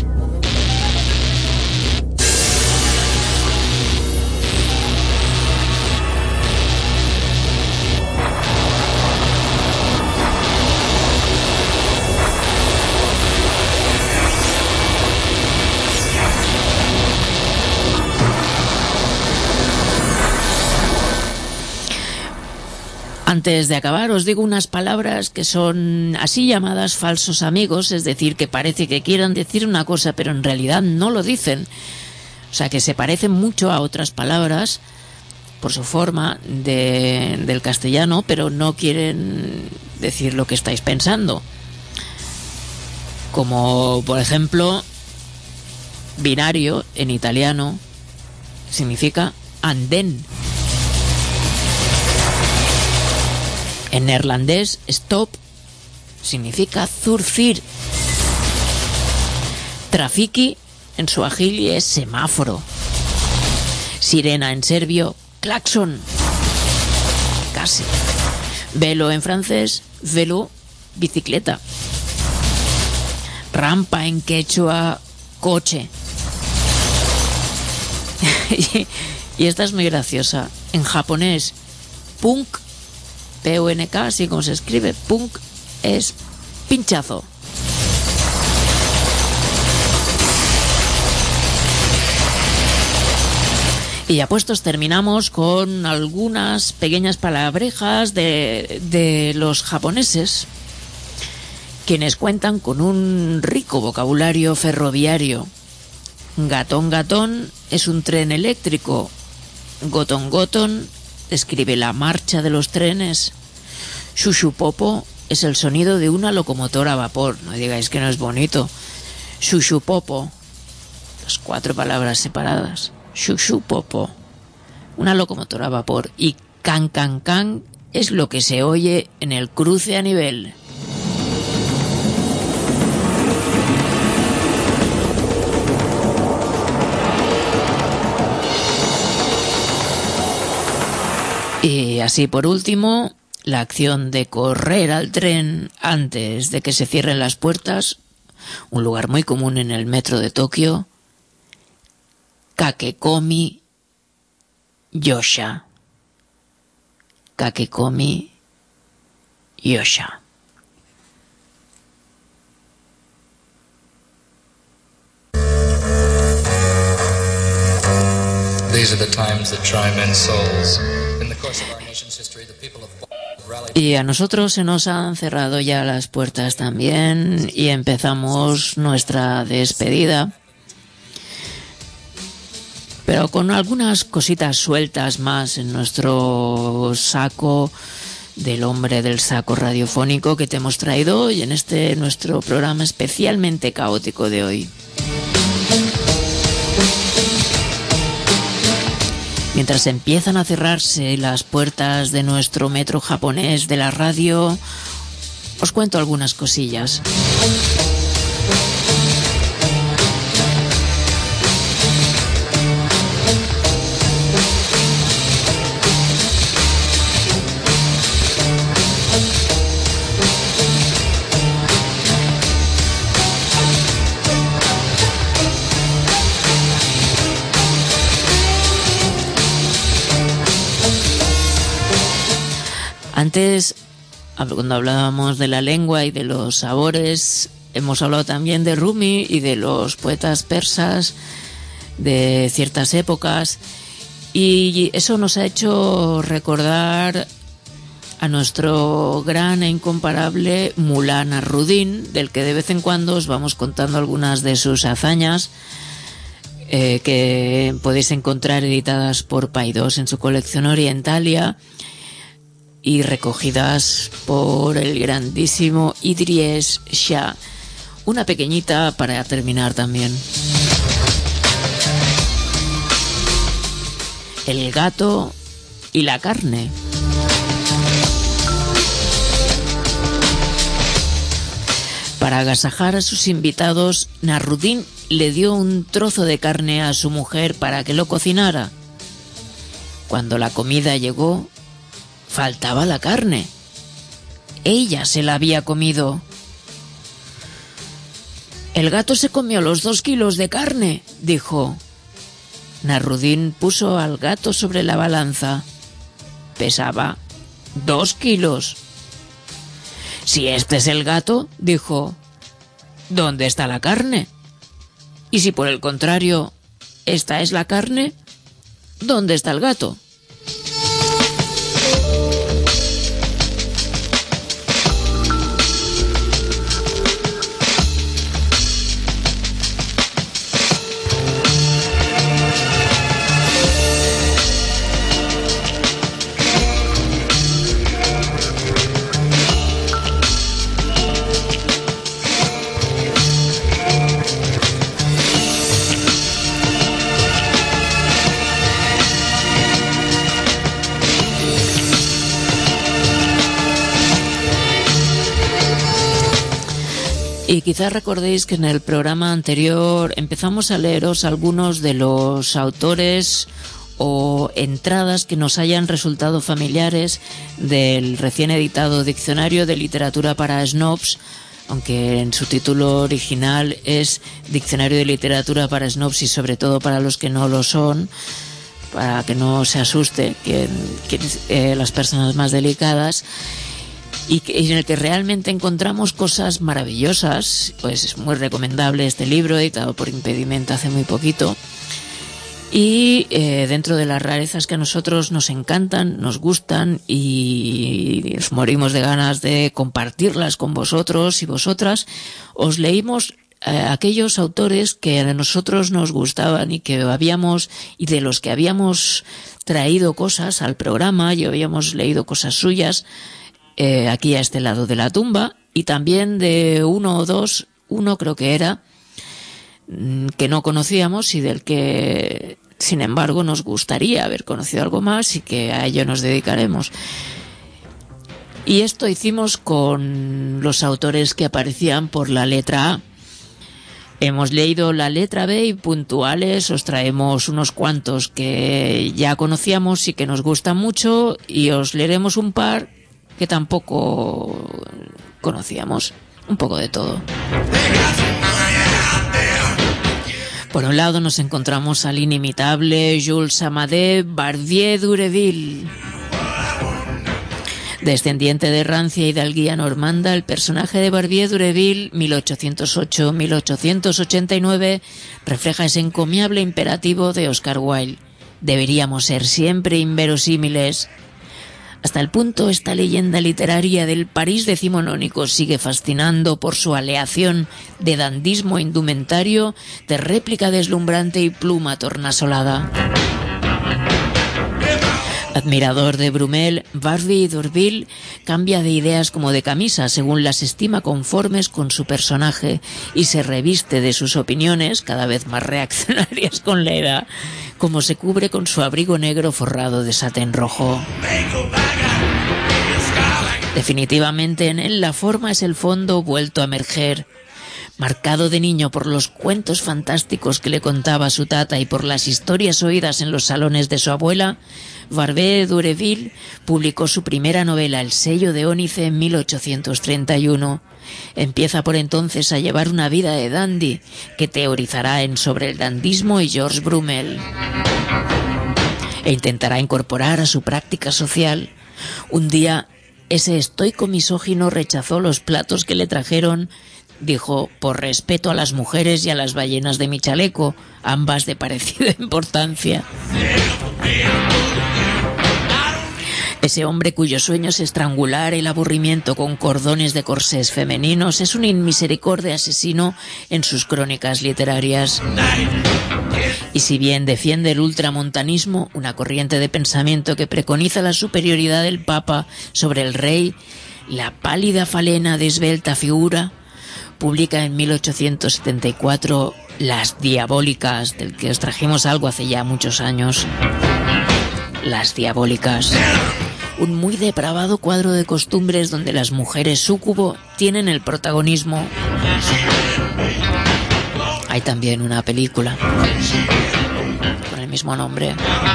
Antes de acabar os digo unas palabras que son así llamadas falsos amigos, es decir, que parece que quieran decir una cosa pero en realidad no lo dicen. O sea, que se parecen mucho a otras palabras por su forma del castellano, pero no quieren decir lo que estáis pensando. Como por ejemplo, binario en italiano significa andén. En neerlandés, stop significa zurcir. Trafiki en suajili es semáforo. Sirena en serbio, claxon. Casi. Velo en francés, velo, bicicleta. Rampa en quechua, coche. Y esta es muy graciosa. En japonés, punk, P-U-N-K, así como se escribe, punk es pinchazo. Y ya puestos, terminamos con algunas pequeñas palabrejas de los japoneses, quienes cuentan con un rico vocabulario ferroviario. Gatón gatón es un tren eléctrico. Gotón gotón describe la marcha de los trenes. Shushupopo es el sonido de una locomotora a vapor. No digáis que no es bonito. Shushupopo, las 4 palabras separadas. Shushupopo, una locomotora a vapor. Y can can can es lo que se oye en el cruce a nivel. Y así por último, la acción de correr al tren antes de que se cierren las puertas, un lugar muy común en el metro de Tokio. Kakekomi Yosha. Kakekomi Yosha. These are the times that try men's souls. In the course of our nation's history, the people of rallied. Y a nosotros se nos han cerrado ya las puertas también y empezamos nuestra despedida, pero con algunas cositas sueltas más en nuestro saco del hombre del saco radiofónico que te hemos traído hoy en este nuestro programa especialmente caótico de hoy. Mientras empiezan a cerrarse las puertas de nuestro metro japonés de la radio, os cuento algunas cosillas. Antes, cuando hablábamos de la lengua y de los sabores, hemos hablado también de Rumi y de los poetas persas de ciertas épocas, y eso nos ha hecho recordar a nuestro gran e incomparable Mullah Nasruddin, del que de vez en cuando os vamos contando algunas de sus hazañas, que podéis encontrar editadas por Paidós en su colección Orientalia y recogidas por el grandísimo Idries Shah. Una pequeñita para terminar también. El gato y la carne. Para agasajar a sus invitados, Nasruddin le dio un trozo de carne a su mujer para que lo cocinara. Cuando la comida llegó, faltaba la carne. Ella se la había comido. El gato se comió los 2 kilos de carne, dijo. Nasruddin puso al gato sobre la balanza. Pesaba 2 kilos. Si este es el gato, dijo, ¿dónde está la carne? Y si por el contrario, esta es la carne, ¿dónde está el gato? Y quizás recordéis que en el programa anterior empezamos a leeros algunos de los autores o entradas que nos hayan resultado familiares del recién editado Diccionario de Literatura para Snobs, aunque en su título original es Diccionario de Literatura para Snobs y sobre todo para los que no lo son, para que no se asuste las personas más delicadas, y en el que realmente encontramos cosas maravillosas. Pues es muy recomendable este libro, editado por Impedimenta hace muy poquito. Y dentro de las rarezas que a nosotros nos encantan, nos gustan y nos morimos de ganas de compartirlas con vosotros y vosotras, os leímos aquellos autores que a nosotros nos gustaban y de los que habíamos traído cosas al programa y habíamos leído cosas suyas aquí a este lado de la tumba, y también de uno creo que era, que no conocíamos y del que, sin embargo, nos gustaría haber conocido algo más y que a ello nos dedicaremos. Y esto hicimos con los autores que aparecían por la letra A. Hemos leído la letra B y puntuales os traemos unos cuantos que ya conocíamos y que nos gustan mucho, y os leeremos un par que tampoco conocíamos. Un poco de todo. Por un lado nos encontramos al inimitable Jules Amadé Barbier d'Ureville. Descendiente de rancia hidalguía normanda, el personaje de Barbier d'Ureville, 1808-1889, refleja ese encomiable imperativo de Oscar Wilde: deberíamos ser siempre inverosímiles. Hasta el punto, esta leyenda literaria del París decimonónico sigue fascinando por su aleación de dandismo indumentario, de réplica deslumbrante y pluma tornasolada. Admirador de Brumel, Barbier d'Ureville cambia de ideas como de camisa según las estima conformes con su personaje y se reviste de sus opiniones, cada vez más reaccionarias con la edad, como se cubre con su abrigo negro forrado de satén rojo. Definitivamente en él la forma es el fondo vuelto a emerger. Marcado de niño por los cuentos fantásticos que le contaba su tata y por las historias oídas en los salones de su abuela, Barbier d'Ureville publicó su primera novela, El sello de ónice, en 1831. Empieza por entonces a llevar una vida de dandy que teorizará sobre el dandismo y George Brumel, e intentará incorporar a su práctica social. Un día, ese estoico misógino rechazó los platos que le trajeron. Dijo: por respeto a las mujeres y a las ballenas de mi chaleco, ambas de parecida importancia. Ese hombre cuyo sueño es estrangular el aburrimiento con cordones de corsés femeninos es un inmisericordia asesino en sus crónicas literarias. Y si bien defiende el ultramontanismo, una corriente de pensamiento que preconiza la superioridad del Papa sobre el rey, la pálida falena de esbelta figura, publica en 1874 Las Diabólicas, del que os trajimos algo hace ya muchos años. Las Diabólicas. Un muy depravado cuadro de costumbres donde las mujeres súcubo tienen el protagonismo. Hay también una película con el mismo nombre.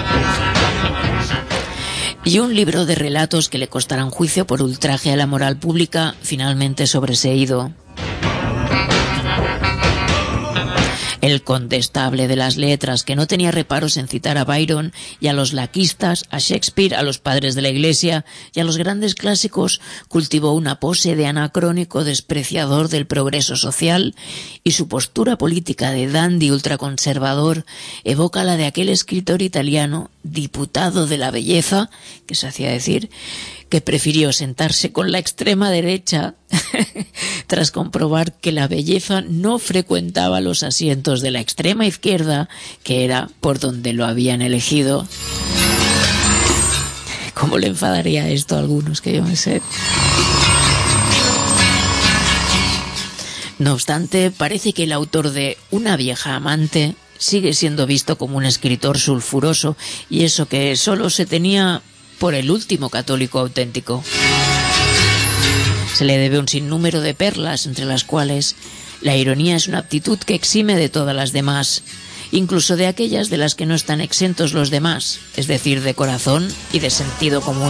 Y un libro de relatos que le costarán juicio por ultraje a la moral pública, finalmente sobreseído. El condestable de las letras, que no tenía reparos en citar a Byron y a los laquistas, a Shakespeare, a los padres de la Iglesia y a los grandes clásicos, cultivó una pose de anacrónico despreciador del progreso social, y su postura política de dandy ultraconservador evoca la de aquel escritor italiano, diputado de la belleza, que se hacía decir, que prefirió sentarse con la extrema derecha tras comprobar que la belleza no frecuentaba los asientos de la extrema izquierda, que era por donde lo habían elegido. ¿Cómo le enfadaría esto a algunos, que yo me sé? No obstante, parece que el autor de Una vieja amante sigue siendo visto como un escritor sulfuroso, y eso que solo se tenía por el último católico auténtico. Se le debe un sinnúmero de perlas, entre las cuales la ironía es una aptitud que exime de todas las demás, incluso de aquellas de las que no están exentos los demás, es decir, de corazón y de sentido común.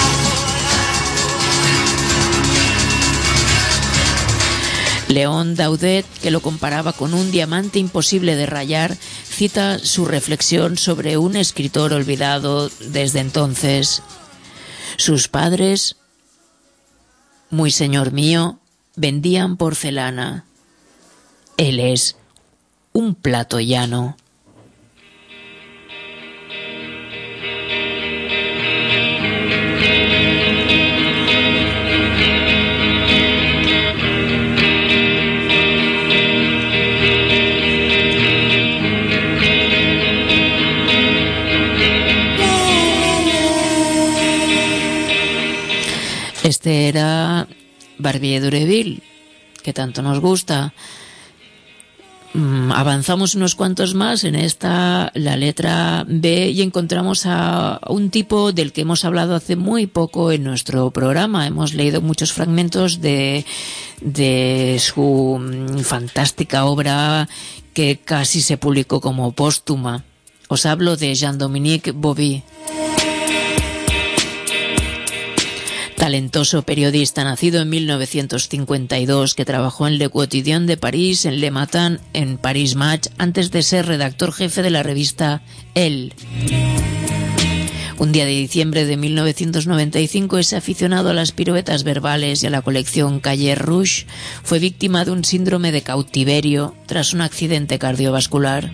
León Daudet, que lo comparaba con un diamante imposible de rayar, cita su reflexión sobre un escritor olvidado desde entonces. Sus padres, muy señor mío, vendían porcelana. Él es un plato llano. Este era Barbier d'Ureville, que tanto nos gusta. Avanzamos unos cuantos más en esta, la letra B, y encontramos a un tipo del que hemos hablado hace muy poco en nuestro programa. Hemos leído muchos fragmentos de su fantástica obra que casi se publicó como póstuma. Os hablo de Jean-Dominique Bauby. Talentoso periodista nacido en 1952 que trabajó en Le Quotidien de París, en Le Matin, en Paris Match, antes de ser redactor jefe de la revista Elle. Un día de diciembre de 1995, ese aficionado a las piruetas verbales y a la colección Cahiers Rouge fue víctima de un síndrome de cautiverio tras un accidente cardiovascular.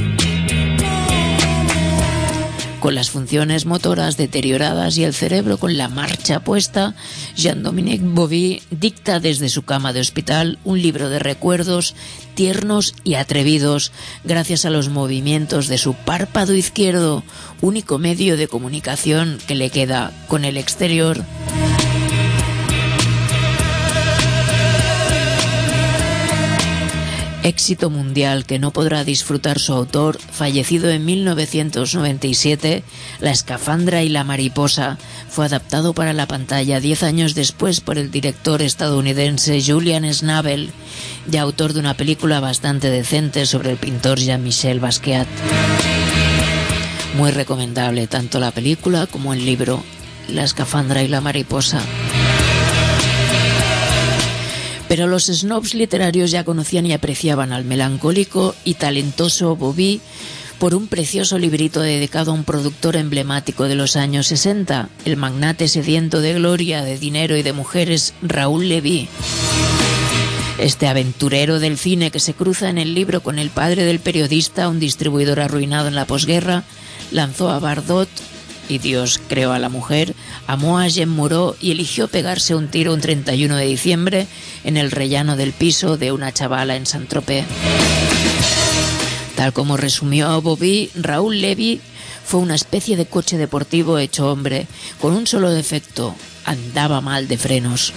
Con las funciones motoras deterioradas y el cerebro con la marcha puesta, Jean-Dominique Bauby dicta desde su cama de hospital un libro de recuerdos tiernos y atrevidos gracias a los movimientos de su párpado izquierdo, único medio de comunicación que le queda con el exterior. Éxito mundial que no podrá disfrutar su autor, fallecido en 1997, La escafandra y la mariposa, fue adaptado para la pantalla 10 años después por el director estadounidense Julian Schnabel, ya autor de una película bastante decente sobre el pintor Jean-Michel Basquiat. Muy recomendable tanto la película como el libro, La escafandra y la mariposa. Pero los snobs literarios ya conocían y apreciaban al melancólico y talentoso Bauby por un precioso librito dedicado a un productor emblemático de los años 60, el magnate sediento de gloria, de dinero y de mujeres, Raúl Lévy. Este aventurero del cine que se cruza en el libro con el padre del periodista, un distribuidor arruinado en la posguerra, lanzó a Bardot, y Dios creó a la mujer, amó a Jean Moreau y eligió pegarse un tiro un 31 de diciembre en el rellano del piso de una chavala en Saint-Tropez. Tal como resumió a Bauby, Raúl Lévy fue una especie de coche deportivo hecho hombre, con un solo defecto: andaba mal de frenos.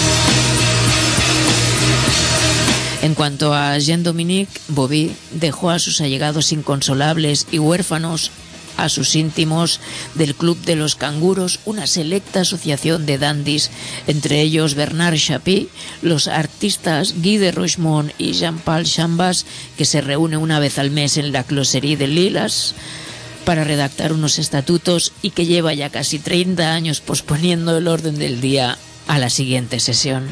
En cuanto a Jean-Dominique Bauby, dejó a sus allegados inconsolables y huérfanos, a sus íntimos del Club de los Canguros, una selecta asociación de dandis, entre ellos Bernard Chapí, los artistas Guy de Rochemont y Jean-Paul Chambas, que se reúne una vez al mes en la Closerie de Lilas para redactar unos estatutos y que lleva ya casi 30 años posponiendo el orden del día a la siguiente sesión.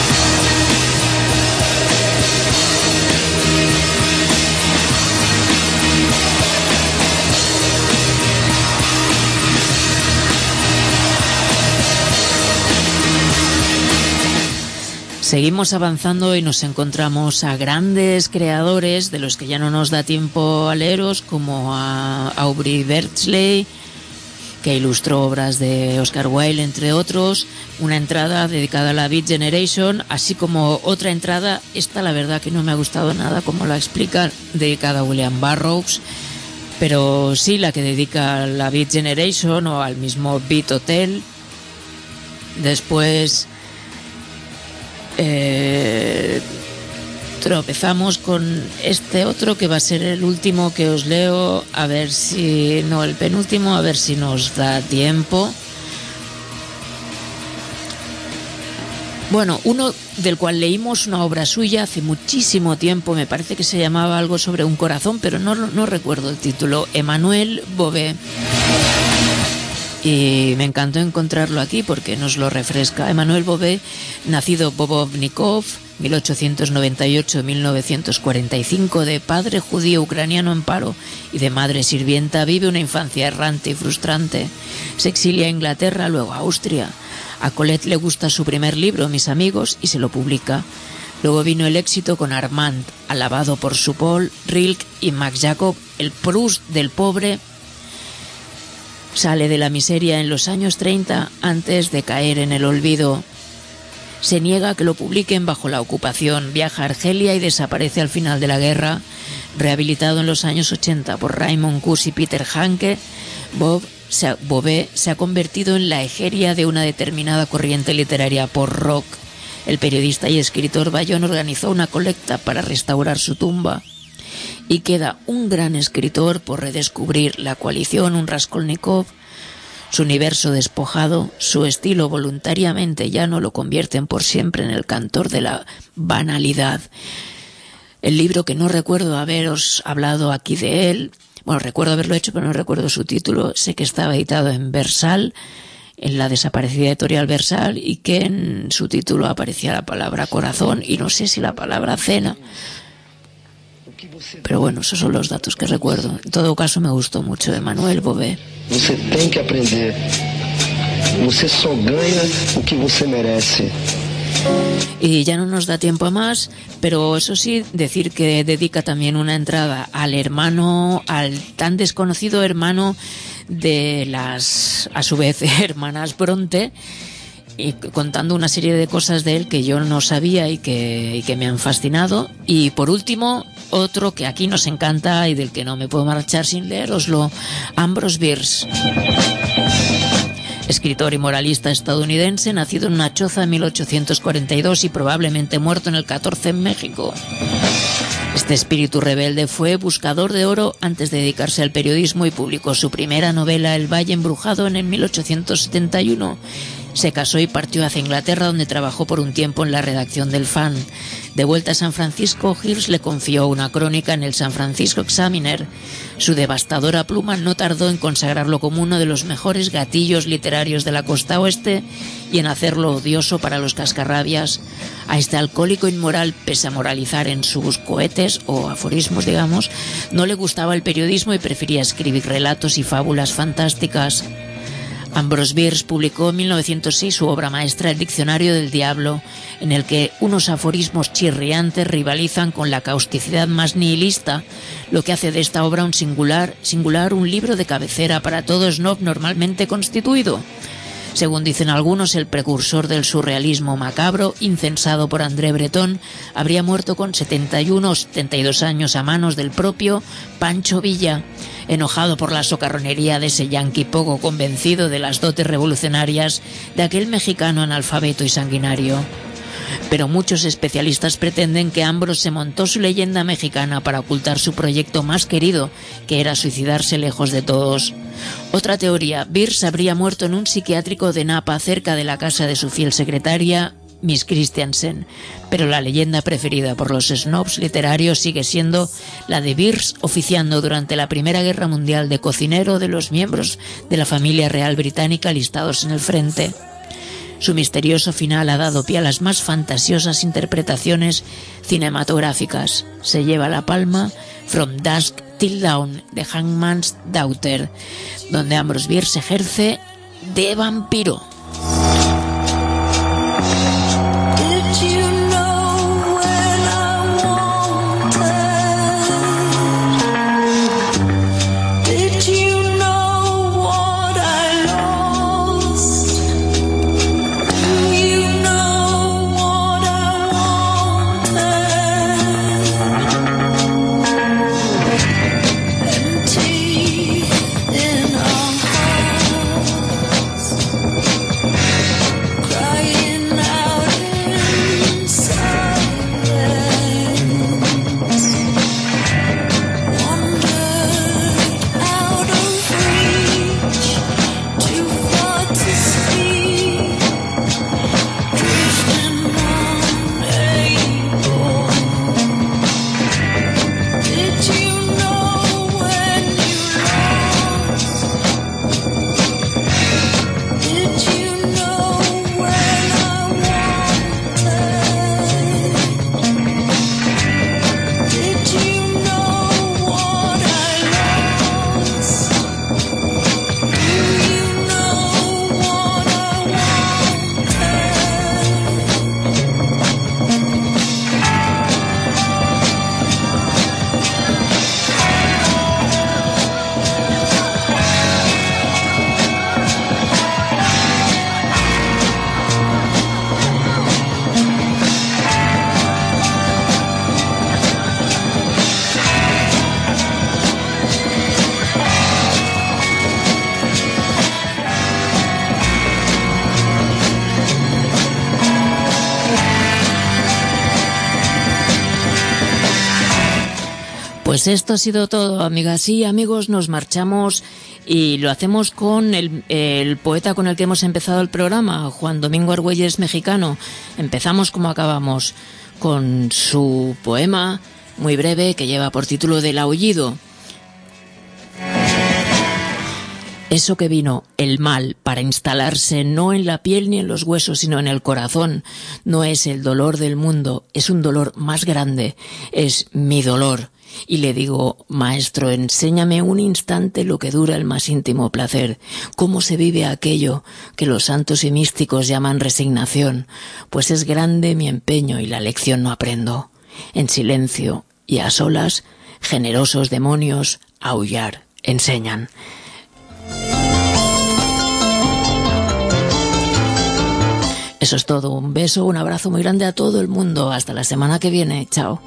Seguimos avanzando y nos encontramos a grandes creadores de los que ya no nos da tiempo a leeros, como a Aubrey Beardsley, que ilustró obras de Oscar Wilde, entre otros, una entrada dedicada a la Beat Generation, así como otra entrada, esta la verdad que no me ha gustado nada como la explica, dedicada a William Burroughs, pero sí la que dedica a la Beat Generation o al mismo Beat Hotel. Después tropezamos con este otro que va a ser el último que os leo, a ver si no, el penúltimo, a ver si nos da tiempo. Bueno, uno del cual leímos una obra suya hace muchísimo tiempo, me parece que se llamaba algo sobre un corazón, pero no recuerdo el título, Emmanuel Bové. Y me encantó encontrarlo aquí porque nos lo refresca. Emmanuel Bové, nacido Bobovnikov, 1898-1945, de padre judío ucraniano en paro y de madre sirvienta, vive una infancia errante y frustrante. Se exilia a Inglaterra, luego a Austria. A Colette le gusta su primer libro, Mis amigos, y se lo publica. Luego vino el éxito con Armand, alabado por su Paul, Rilke y Max Jacob, el Proust del pobre. Sale de la miseria en los años 30 antes de caer en el olvido. Se niega a que lo publiquen bajo la ocupación, viaja a Argelia y desaparece al final de la guerra. Rehabilitado en los años 80 por Raymond Kuss y Peter Hanke, Bové se ha convertido en la egeria de una determinada corriente literaria post-rock. El periodista y escritor Bayón organizó una colecta para restaurar su tumba. Y queda un gran escritor por redescubrir: La coalición, un Raskolnikov. Su universo despojado, su estilo voluntariamente llano lo convierten por siempre en el cantor de la banalidad. El libro, que no recuerdo haberos hablado aquí de él, bueno, recuerdo haberlo hecho, pero no recuerdo su título. Sé que estaba editado en Versal, en la desaparecida editorial Versal, y que en su título aparecía la palabra corazón y no sé si la palabra cena. Pero bueno, esos son los datos que recuerdo. En todo caso, me gustó mucho Emmanuel Bové. Você tem que aprender. Você só ganha o que você merece. Y ya no nos da tiempo a más, pero eso sí, decir que dedica también una entrada al hermano, al tan desconocido hermano de las, a su vez, hermanas Bronte, y contando una serie de cosas de él que yo no sabía y que me han fascinado. Y por último, otro que aquí nos encanta y del que no me puedo marchar sin leeroslo, Ambrose Bierce. Escritor y moralista estadounidense, nacido en una choza en 1842 y probablemente muerto en el 14 en México. Este espíritu rebelde fue buscador de oro antes de dedicarse al periodismo y publicó su primera novela, El Valle Embrujado, en el 1871. Se casó y partió hacia Inglaterra, donde trabajó por un tiempo en la redacción del Fan. De vuelta a San Francisco, Hirsch le confió una crónica en el San Francisco Examiner. Su devastadora pluma no tardó en consagrarlo como uno de los mejores gatillos literarios de la costa oeste y en hacerlo odioso para los cascarrabias. A este alcohólico inmoral, pese a moralizar en sus cohetes o aforismos, digamos, no le gustaba el periodismo y prefería escribir relatos y fábulas fantásticas. Ambrose Bierce publicó en 1906 su obra maestra, El Diccionario del Diablo, en el que unos aforismos chirriantes rivalizan con la causticidad más nihilista, lo que hace de esta obra un singular un libro de cabecera para todo snob normalmente constituido. Según dicen algunos, el precursor del surrealismo macabro, incensado por André Breton, habría muerto con 71 o 72 años a manos del propio Pancho Villa, enojado por la socarronería de ese yanqui poco convencido de las dotes revolucionarias de aquel mexicano analfabeto y sanguinario. Pero muchos especialistas pretenden que Ambrose se montó su leyenda mexicana para ocultar su proyecto más querido, que era suicidarse lejos de todos. Otra teoría: Bierce habría muerto en un psiquiátrico de Napa, cerca de la casa de su fiel secretaria, Miss Christiansen. Pero la leyenda preferida por los snobs literarios sigue siendo la de Bierce oficiando durante la Primera Guerra Mundial de cocinero de los miembros de la familia real británica listados en el frente. Su misterioso final ha dado pie a las más fantasiosas interpretaciones cinematográficas. Se lleva la palma From Dusk Till Dawn, de Hangman's Daughter, donde Ambrose Bierce ejerce de vampiro. Pues esto ha sido todo, amigas y amigos. Nos marchamos y lo hacemos con el poeta con el que hemos empezado el programa, Juan Domingo Argüelles, mexicano. Empezamos como acabamos, con su poema muy breve que lleva por título Del aullido. Eso que vino, el mal, para instalarse no en la piel ni en los huesos, sino en el corazón, no es el dolor del mundo, es un dolor más grande, es mi dolor. Y le digo, maestro, enséñame un instante lo que dura el más íntimo placer, cómo se vive aquello que los santos y místicos llaman resignación, pues es grande mi empeño y la lección no aprendo. En silencio y a solas, generosos demonios, aullar enseñan. Eso es todo, un beso, un abrazo muy grande a todo el mundo, hasta la semana que viene, chao.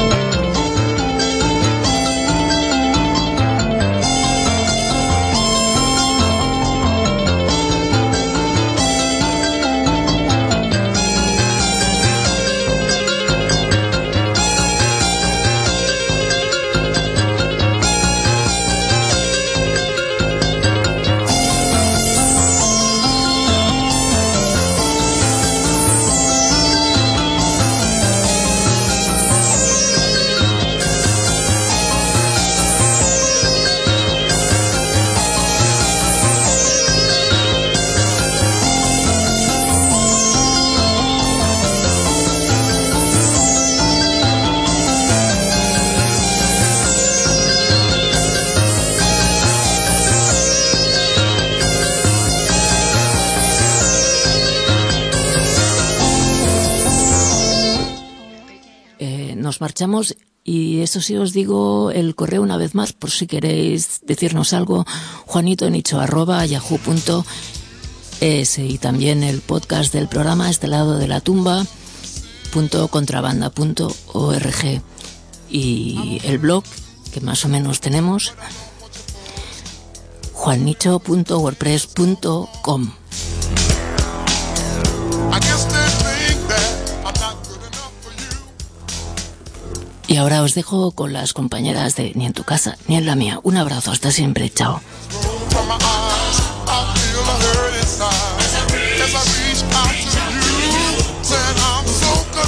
Marchamos y eso sí os digo el correo una vez más por si queréis decirnos algo, juanitonicho@yahoo.es, y también el podcast del programa Este lado de la tumba.contrabanda.org y el blog que más o menos tenemos, juannicho.wordpress.com. Y ahora os dejo con las compañeras de Ni en tu casa ni en la mía. Un abrazo, hasta siempre, chao.